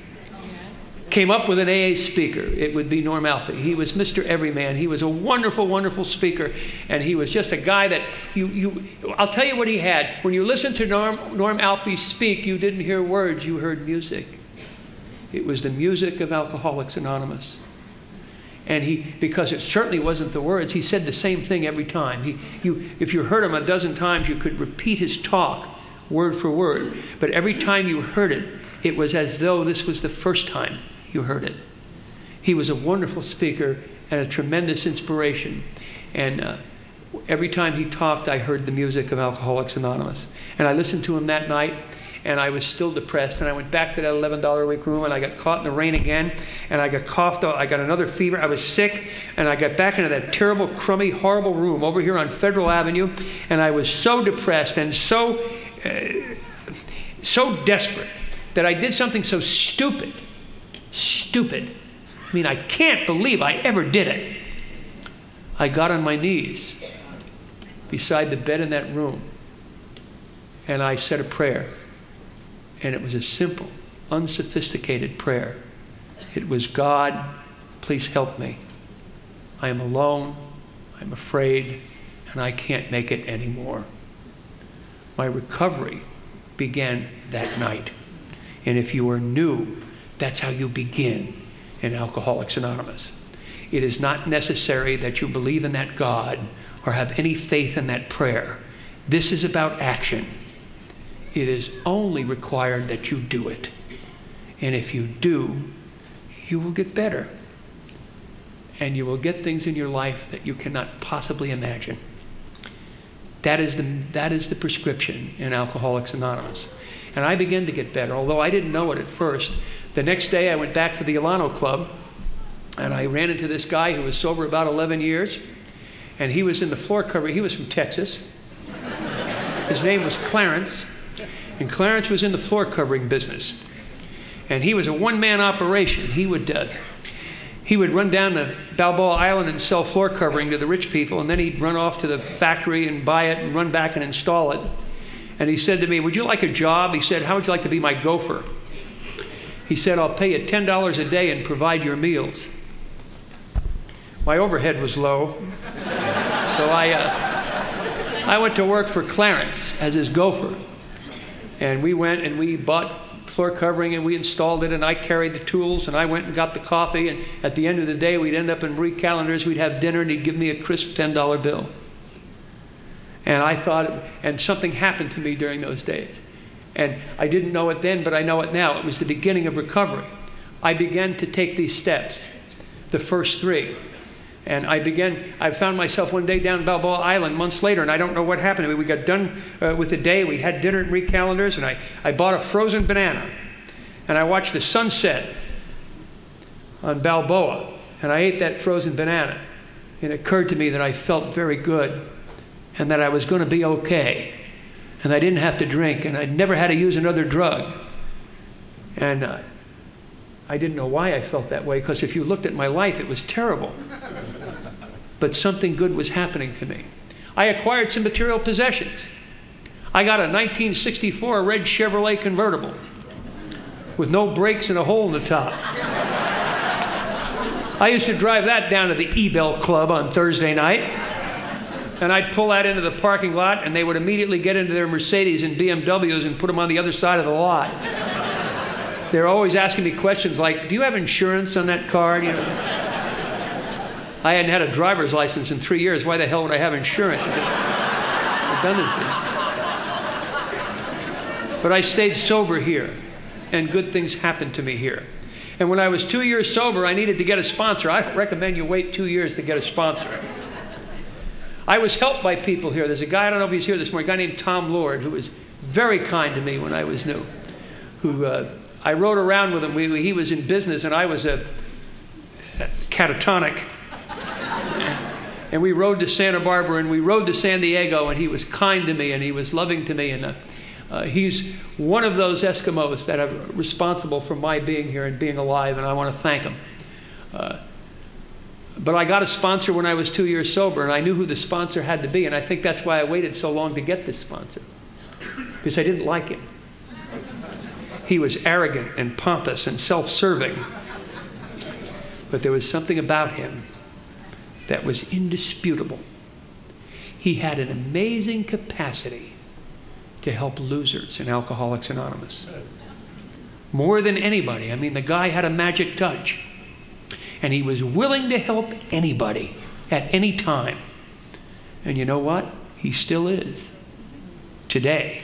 Speaker 1: came up with an A A speaker, it would be Norm Alpe. He was Mister Everyman. He was a wonderful, wonderful speaker, and he was just a guy that you, you I'll tell you what he had. When you listened to Norm, Norm Alpe speak, you didn't hear words, you heard music. It was the music of Alcoholics Anonymous. And he, because it certainly wasn't the words, he said the same thing every time. He, you, if you heard him a dozen times, you could repeat his talk word for word. But every time you heard it, it was as though this was the first time you heard it. He was a wonderful speaker and a tremendous inspiration. And uh, every time he talked, I heard the music of Alcoholics Anonymous. And I listened to him that night, and I was still depressed. And I went back to that eleven dollars a week room, and I got caught in the rain again. And I got coughed out. I got another fever. I was sick. And I got back into that terrible, crummy, horrible room over here on Federal Avenue. And I was so depressed and so, uh, so desperate that I did something so stupid. Stupid. I mean, I can't believe I ever did it. I got on my knees beside the bed in that room, and I said a prayer. And it was a simple, unsophisticated prayer. It was, God, please help me. I am alone, I'm afraid, and I can't make it anymore. My recovery began that night. And if you are new, that's how you begin in Alcoholics Anonymous. It is not necessary that you believe in that God or have any faith in that prayer. This is about action. It is only required that you do it. And if you do, you will get better. And you will get things in your life that you cannot possibly imagine. That is the, that is the prescription in Alcoholics Anonymous. And I began to get better, although I didn't know it at first. The next day I went back to the Alano Club, and I ran into this guy who was sober about eleven years, and he was in the floor cover. He was from Texas. His name was Clarence, and Clarence was in the floor covering business. And he was a one-man operation. He would, uh, he would run down to Balboa Island and sell floor covering to the rich people, and then he'd run off to the factory and buy it and run back and install it. And he said to me, would you like a job? He said, how would you like to be my gopher? He said, I'll pay you ten dollars a day and provide your meals. My overhead was low, so I, uh, I went to work for Clarence as his gopher. And we went and we bought floor covering and we installed it, and I carried the tools, and I went and got the coffee, and at the end of the day we'd end up in Marie Callender's, we'd have dinner, and he'd give me a crisp ten dollar bill. And I thought, and something happened to me during those days. And I didn't know it then, but I know it now. It was the beginning of recovery. I began to take these steps, the first three. And I began, I found myself one day down Balboa Island months later, and I don't know what happened to me. We got done uh, with the day, we had dinner at Marie Callender's, and I, I bought a frozen banana. And I watched the sunset on Balboa, and I ate that frozen banana. And it occurred to me that I felt very good, and that I was going to be okay. And I didn't have to drink, and I'd never had to use another drug. And uh, I didn't know why I felt that way, because if you looked at my life, it was terrible. But something good was happening to me. I acquired some material possessions. I got a nineteen sixty-four red Chevrolet convertible with no brakes and a hole in the top. I used to drive that down to the E-Bell Club on Thursday night. And I'd pull that into the parking lot, and they would immediately get into their Mercedes and B M Ws and put them on the other side of the lot. They're always asking me questions like, do you have insurance on that car? You know, I hadn't had a driver's license in three years. Why the hell would I have insurance? It's a redundancy. But I stayed sober here, and good things happened to me here. And when I was two years sober, I needed to get a sponsor. I recommend you wait two years to get a sponsor. I was helped by people here. There's a guy, I don't know if he's here this morning, a guy named Tom Lord, who was very kind to me when I was new. Who uh, I rode around with him. We, he was in business, and I was a, a catatonic. And we rode to Santa Barbara, and we rode to San Diego, and he was kind to me, and he was loving to me. And uh, uh, he's one of those Eskimos that are responsible for my being here and being alive, and I want to thank him. Uh, But I got a sponsor when I was two years sober, and I knew who the sponsor had to be, and I think that's why I waited so long to get this sponsor, because I didn't like him. He was arrogant and pompous and self-serving, but there was something about him that was indisputable. He had an amazing capacity to help losers in Alcoholics Anonymous. More than anybody. I mean, the guy had a magic touch. And he was willing to help anybody at any time. And you know what? He still is. Today.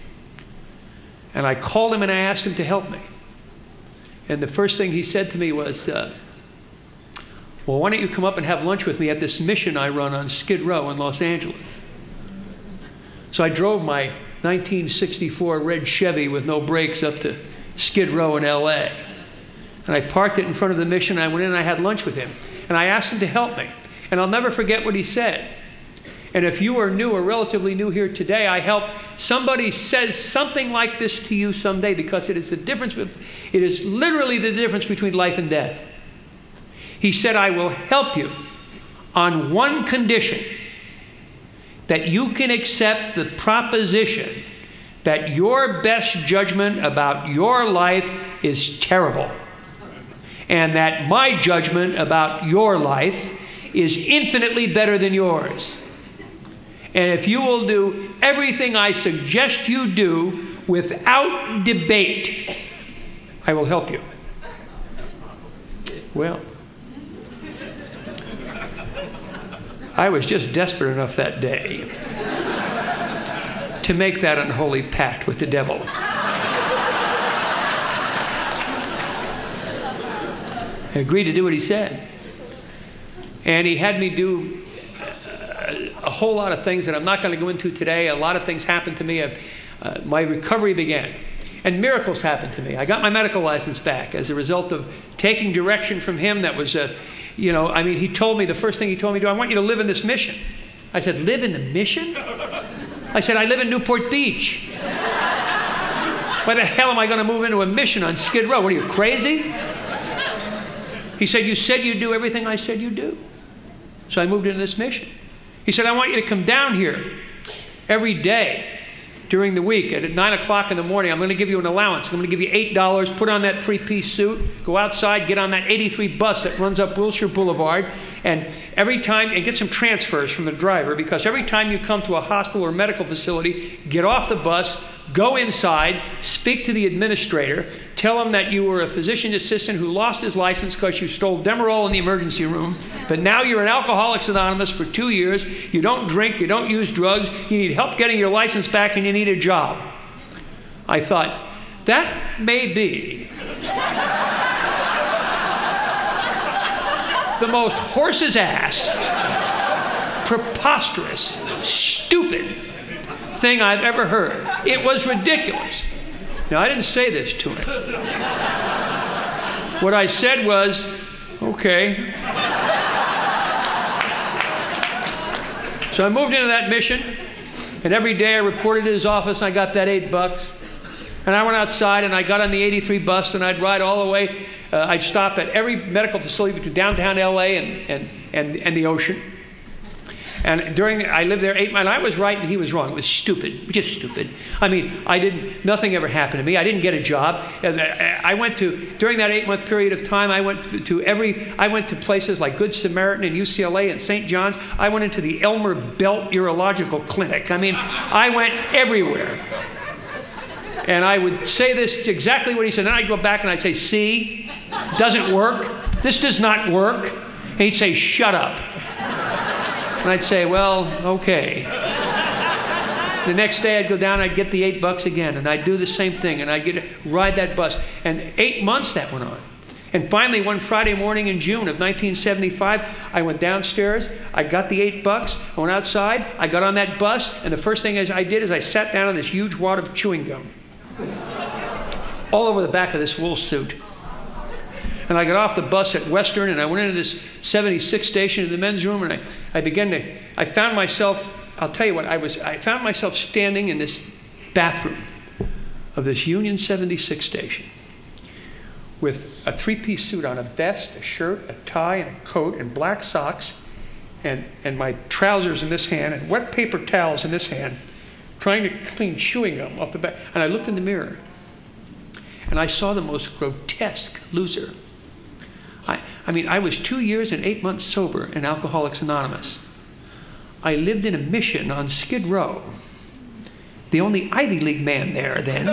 Speaker 1: And I called him and I asked him to help me. And the first thing he said to me was, uh, well, why don't you come up and have lunch with me at this mission I run on Skid Row in Los Angeles? So I drove my nineteen sixty-four red Chevy with no brakes up to Skid Row in L A. And I parked it in front of the mission. I went in and I had lunch with him. And I asked him to help me. And I'll never forget what he said. And if you are new or relatively new here today, I hope somebody says something like this to you someday, because it is the difference with, it is literally the difference between life and death. He said, I will help you on one condition, that you can accept the proposition that your best judgment about your life is terrible, and that my judgment about your life is infinitely better than yours. And if you will do everything I suggest you do without debate, I will help you. Well, I was just desperate enough that day to make that unholy pact with the devil. I agreed to do what he said. And he had me do a whole lot of things that I'm not going to go into today. A lot of things happened to me. Uh, my recovery began. And miracles happened to me. I got my medical license back as a result of taking direction from him that was, uh, you know, I mean, he told me, the first thing he told me to do, I want you to live in this mission. I said, live in the mission? I said, I live in Newport Beach. Why the hell am I going to move into a mission on Skid Row? What are you, crazy? He said, you said you'd do everything I said you'd do. So I moved into this mission. He said, I want you to come down here every day during the week at nine o'clock in the morning. I'm going to give you an allowance. I'm going to give you eight dollars. Put on that three-piece suit. Go outside. Get on that eighty-three bus that runs up Wilshire Boulevard. And every time, and get some transfers from the driver, because every time you come to a hospital or medical facility, get off the bus, go inside, speak to the administrator, tell him that you were a physician assistant who lost his license because you stole Demerol in the emergency room, but now you're in Alcoholics Anonymous for two years, you don't drink, you don't use drugs, you need help getting your license back, and you need a job. I thought, that may be the most horse's ass, preposterous, stupid thing I've ever heard. It was ridiculous. Now, I didn't say this to him. What I said was, okay. So I moved into that mission, and every day I reported to his office, and I got that eight bucks. And I went outside, and I got on the eighty-three bus, and I'd ride all the way. Uh, I'd stop at every medical facility between downtown L A and, and, and, and the ocean. And during, I lived there eight months, and I was right and he was wrong. It was stupid, just stupid. I mean, I didn't, nothing ever happened to me. I didn't get a job. I went to, during that eight month period of time, I went to every, I went to places like Good Samaritan and U C L A and Saint John's. I went into the Elmer Belt Urological Clinic. I mean, I went everywhere. And I would say this, exactly what he said. Then I'd go back and I'd say, see, doesn't work. This does not work. And he'd say, shut up. And I'd say, well, okay. The next day I'd go down, I'd get the eight bucks again, and I'd do the same thing, and I'd get ride that bus. And eight months that went on. And finally, one Friday morning in June of nineteen seventy-five, I went downstairs, I got the eight bucks, I went outside, I got on that bus, and the first thing I did is I sat down on this huge wad of chewing gum. All over the back of this wool suit. And I got off the bus at Western, and I went into this seventy-six station in the men's room, and I, I began to, I found myself, I'll tell you what, I was, I found myself standing in this bathroom of this Union seventy-six station with a three-piece suit on, a vest, a shirt, a tie, and a coat, and black socks, and, and my trousers in this hand, and wet paper towels in this hand, trying to clean chewing gum off the back. And I looked in the mirror, and I saw the most grotesque loser. I, I mean, I was two years and eight months sober in Alcoholics Anonymous. I lived in a mission on Skid Row. The only Ivy League man there then.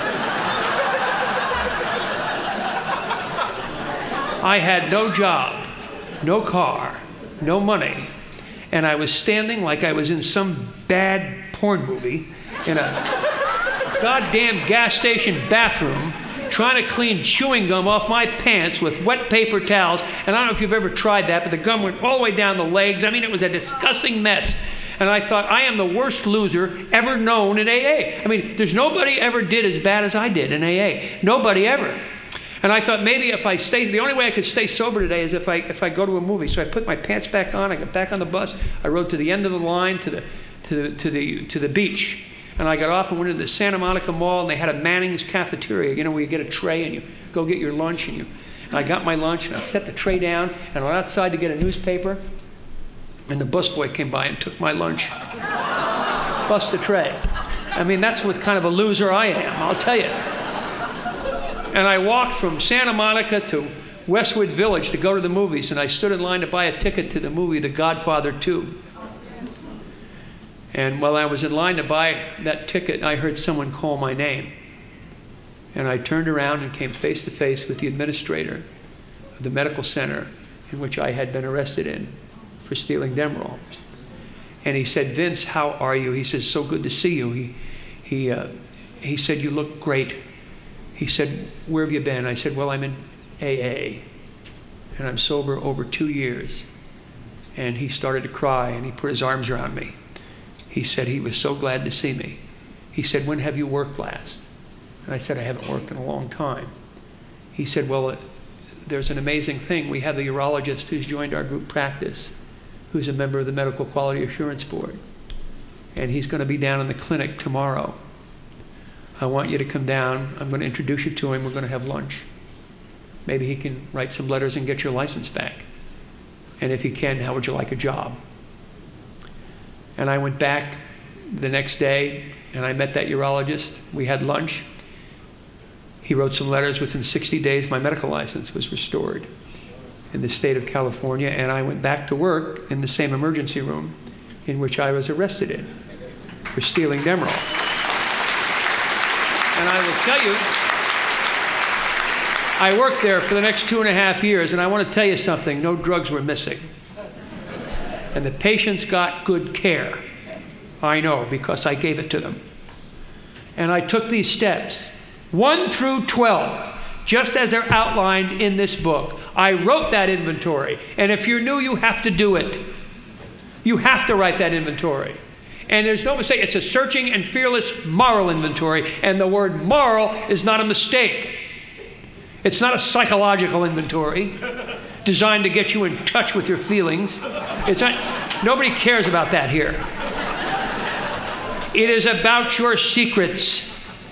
Speaker 1: I had no job, no car, no money, and I was standing like I was in some bad porn movie in a goddamn gas station bathroom trying to clean chewing gum off my pants with wet paper towels. And I don't know if you've ever tried that, but the gum went all the way down the legs. I mean, it was a disgusting mess. And I thought, I am the worst loser ever known in A A. I mean, there's nobody ever did as bad as I did in A A. Nobody ever. And I thought maybe if I stay, the only way I could stay sober today is if I if I go to a movie. So I put my pants back on, I got back on the bus, I rode to the end of the line to the to the to the to the beach. And I got off and went into the Santa Monica Mall, and they had a Manning's cafeteria, you know, where you get a tray and you go get your lunch. And you, and I got my lunch, and I set the tray down, and I went outside to get a newspaper, and the busboy came by and took my lunch. Bust the tray. I mean, that's what kind of a loser I am, I'll tell you. And I walked from Santa Monica to Westwood Village to go to the movies, and I stood in line to buy a ticket to the movie The Godfather two. And while I was in line to buy that ticket, I heard someone call my name. And I turned around and came face to face with the administrator of the medical center in which I had been arrested in for stealing Demerol. And he said, Vince, how are you? He says, so good to see you. He, he, uh, he said, you look great. He said, where have you been? I said, well, I'm in A A, and I'm sober over two years. And he started to cry, and he put his arms around me. He said he was so glad to see me. He said, when have you worked last? And I said, I haven't worked in a long time. He said, well, uh, there's an amazing thing. We have a urologist who's joined our group practice, who's a member of the Medical Quality Assurance Board. And he's going to be down in the clinic tomorrow. I want you to come down. I'm going to introduce you to him. We're going to have lunch. Maybe he can write some letters and get your license back. And if he can, how would you like a job? And I went back the next day, and I met that urologist. We had lunch. He wrote some letters. Within sixty days, my medical license was restored in the state of California, and I went back to work in the same emergency room in which I was arrested in for stealing Demerol. And I will tell you, I worked there for the next two and a half years, and I want to tell you something, no drugs were missing. And the patients got good care. I know, because I gave it to them. And I took these steps, one through twelve. just as they're outlined in this book. I wrote that inventory. And if you're new, you have to do it. You have to write that inventory. And there's no mistake. It's a searching and fearless moral inventory. And the word moral is not a mistake. It's not a psychological inventory designed to get you in touch with your feelings. It's not, nobody cares about that here. It is about your secrets.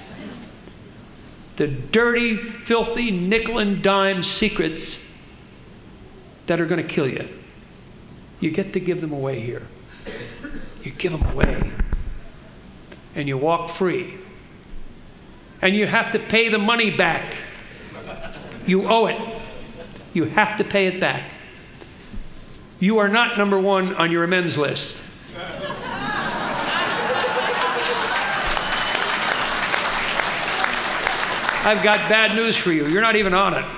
Speaker 1: The dirty, filthy, nickel and dime secrets that are going to kill you. You get to give them away here. You give them away. And you walk free. And you have to pay the money back. You owe it. You have to pay it back. You are not number one on your amends list. I've got bad news for you. You're not even on it.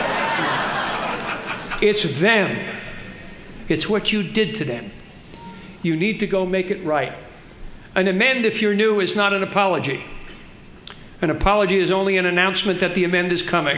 Speaker 1: It's them. It's what you did to them. You need to go make it right. An amend, if you're new, is not an apology. An apology is only an announcement that the amend is coming.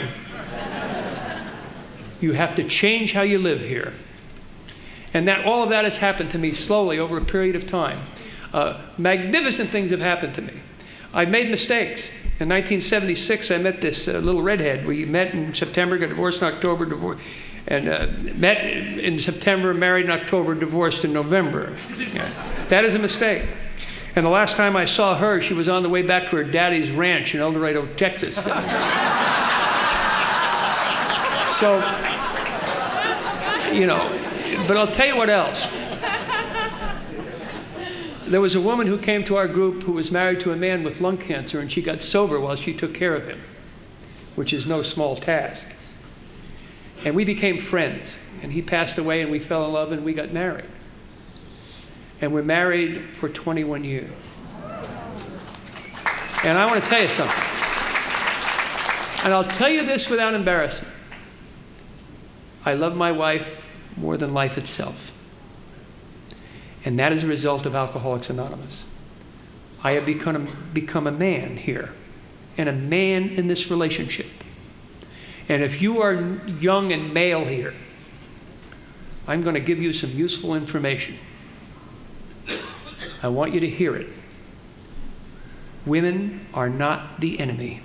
Speaker 1: You have to change how you live here. And that all of that has happened to me slowly over a period of time. Uh, magnificent things have happened to me. I've made mistakes. In nineteen seventy-six, I met this uh, little redhead. We met in September, got divorced in October, divorced, and uh, met in September, married in October, divorced in November. Yeah. That is a mistake. And the last time I saw her, she was on the way back to her daddy's ranch in El Dorado, Texas. So, you know, but I'll tell you what else. There was a woman who came to our group who was married to a man with lung cancer, and she got sober while she took care of him, which is no small task. And we became friends, and he passed away, and we fell in love, and we got married. And we're married for twenty-one years. And I want to tell you something. And I'll tell you this without embarrassment. I love my wife more than life itself. And that is a result of Alcoholics Anonymous. I have become a, become a man here, and a man in this relationship. And if you are young and male here, I'm going to give you some useful information. I want you to hear it. Women are not the enemy.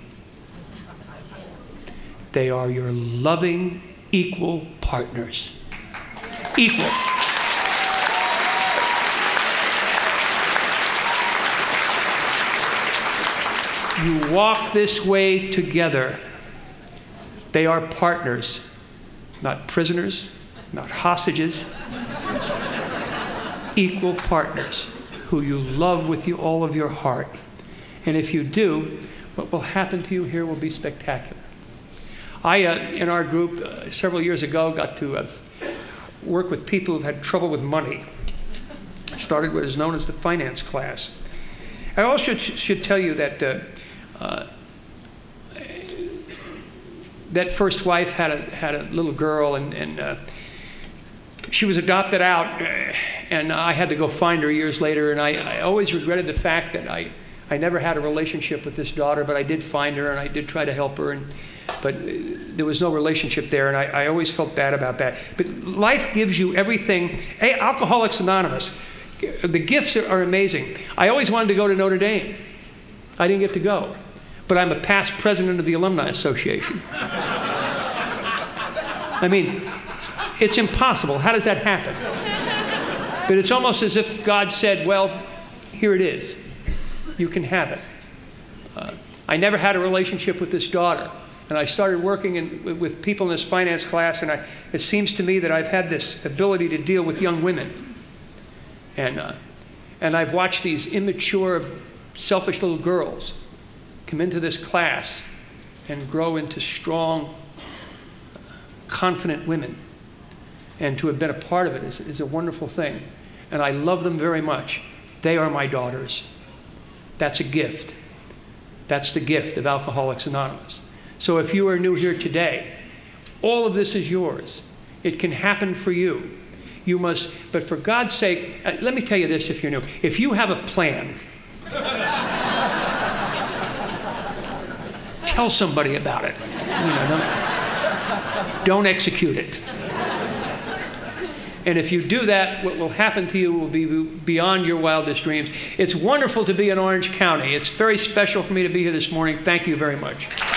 Speaker 1: They are your loving, equal partners. Equal. You walk this way together. They are partners, not prisoners, not hostages. Equal partners who you love with you all of your heart. And if you do, what will happen to you here will be spectacular. I, uh, in our group, uh, several years ago, got to uh, work with people who've had trouble with money. I started what is known as the finance class. I also sh- should tell you that uh, uh, that first wife had a had a little girl, and, and uh, she was adopted out, and I had to go find her years later. And I, I always regretted the fact that I, I never had a relationship with this daughter, but I did find her, and I did try to help her, and but there was no relationship there, and I, I always felt bad about that. But life gives you everything. Hey, Alcoholics Anonymous, the gifts are amazing. I always wanted to go to Notre Dame. I didn't get to go, but I'm a past president of the Alumni Association. I mean, it's impossible. How does that happen? But it's almost as if God said, well, here it is. You can have it. Uh, I never had a relationship with this daughter. And I started working in, with people in this finance class, and I, it seems to me that I've had this ability to deal with young women. And, uh, and I've watched these immature, selfish little girls come into this class and grow into strong, confident women. And to have been a part of it is, is a wonderful thing. And I love them very much. They are my daughters. That's a gift. That's the gift of Alcoholics Anonymous. So if you are new here today, all of this is yours. It can happen for you. You must, but for God's sake, uh, let me tell you this if you're new. If you have a plan tell somebody about it. You know, don't, don't execute it. And if you do that, what will happen to you will be beyond your wildest dreams. It's wonderful to be in Orange County. It's very special for me to be here this morning. Thank you very much.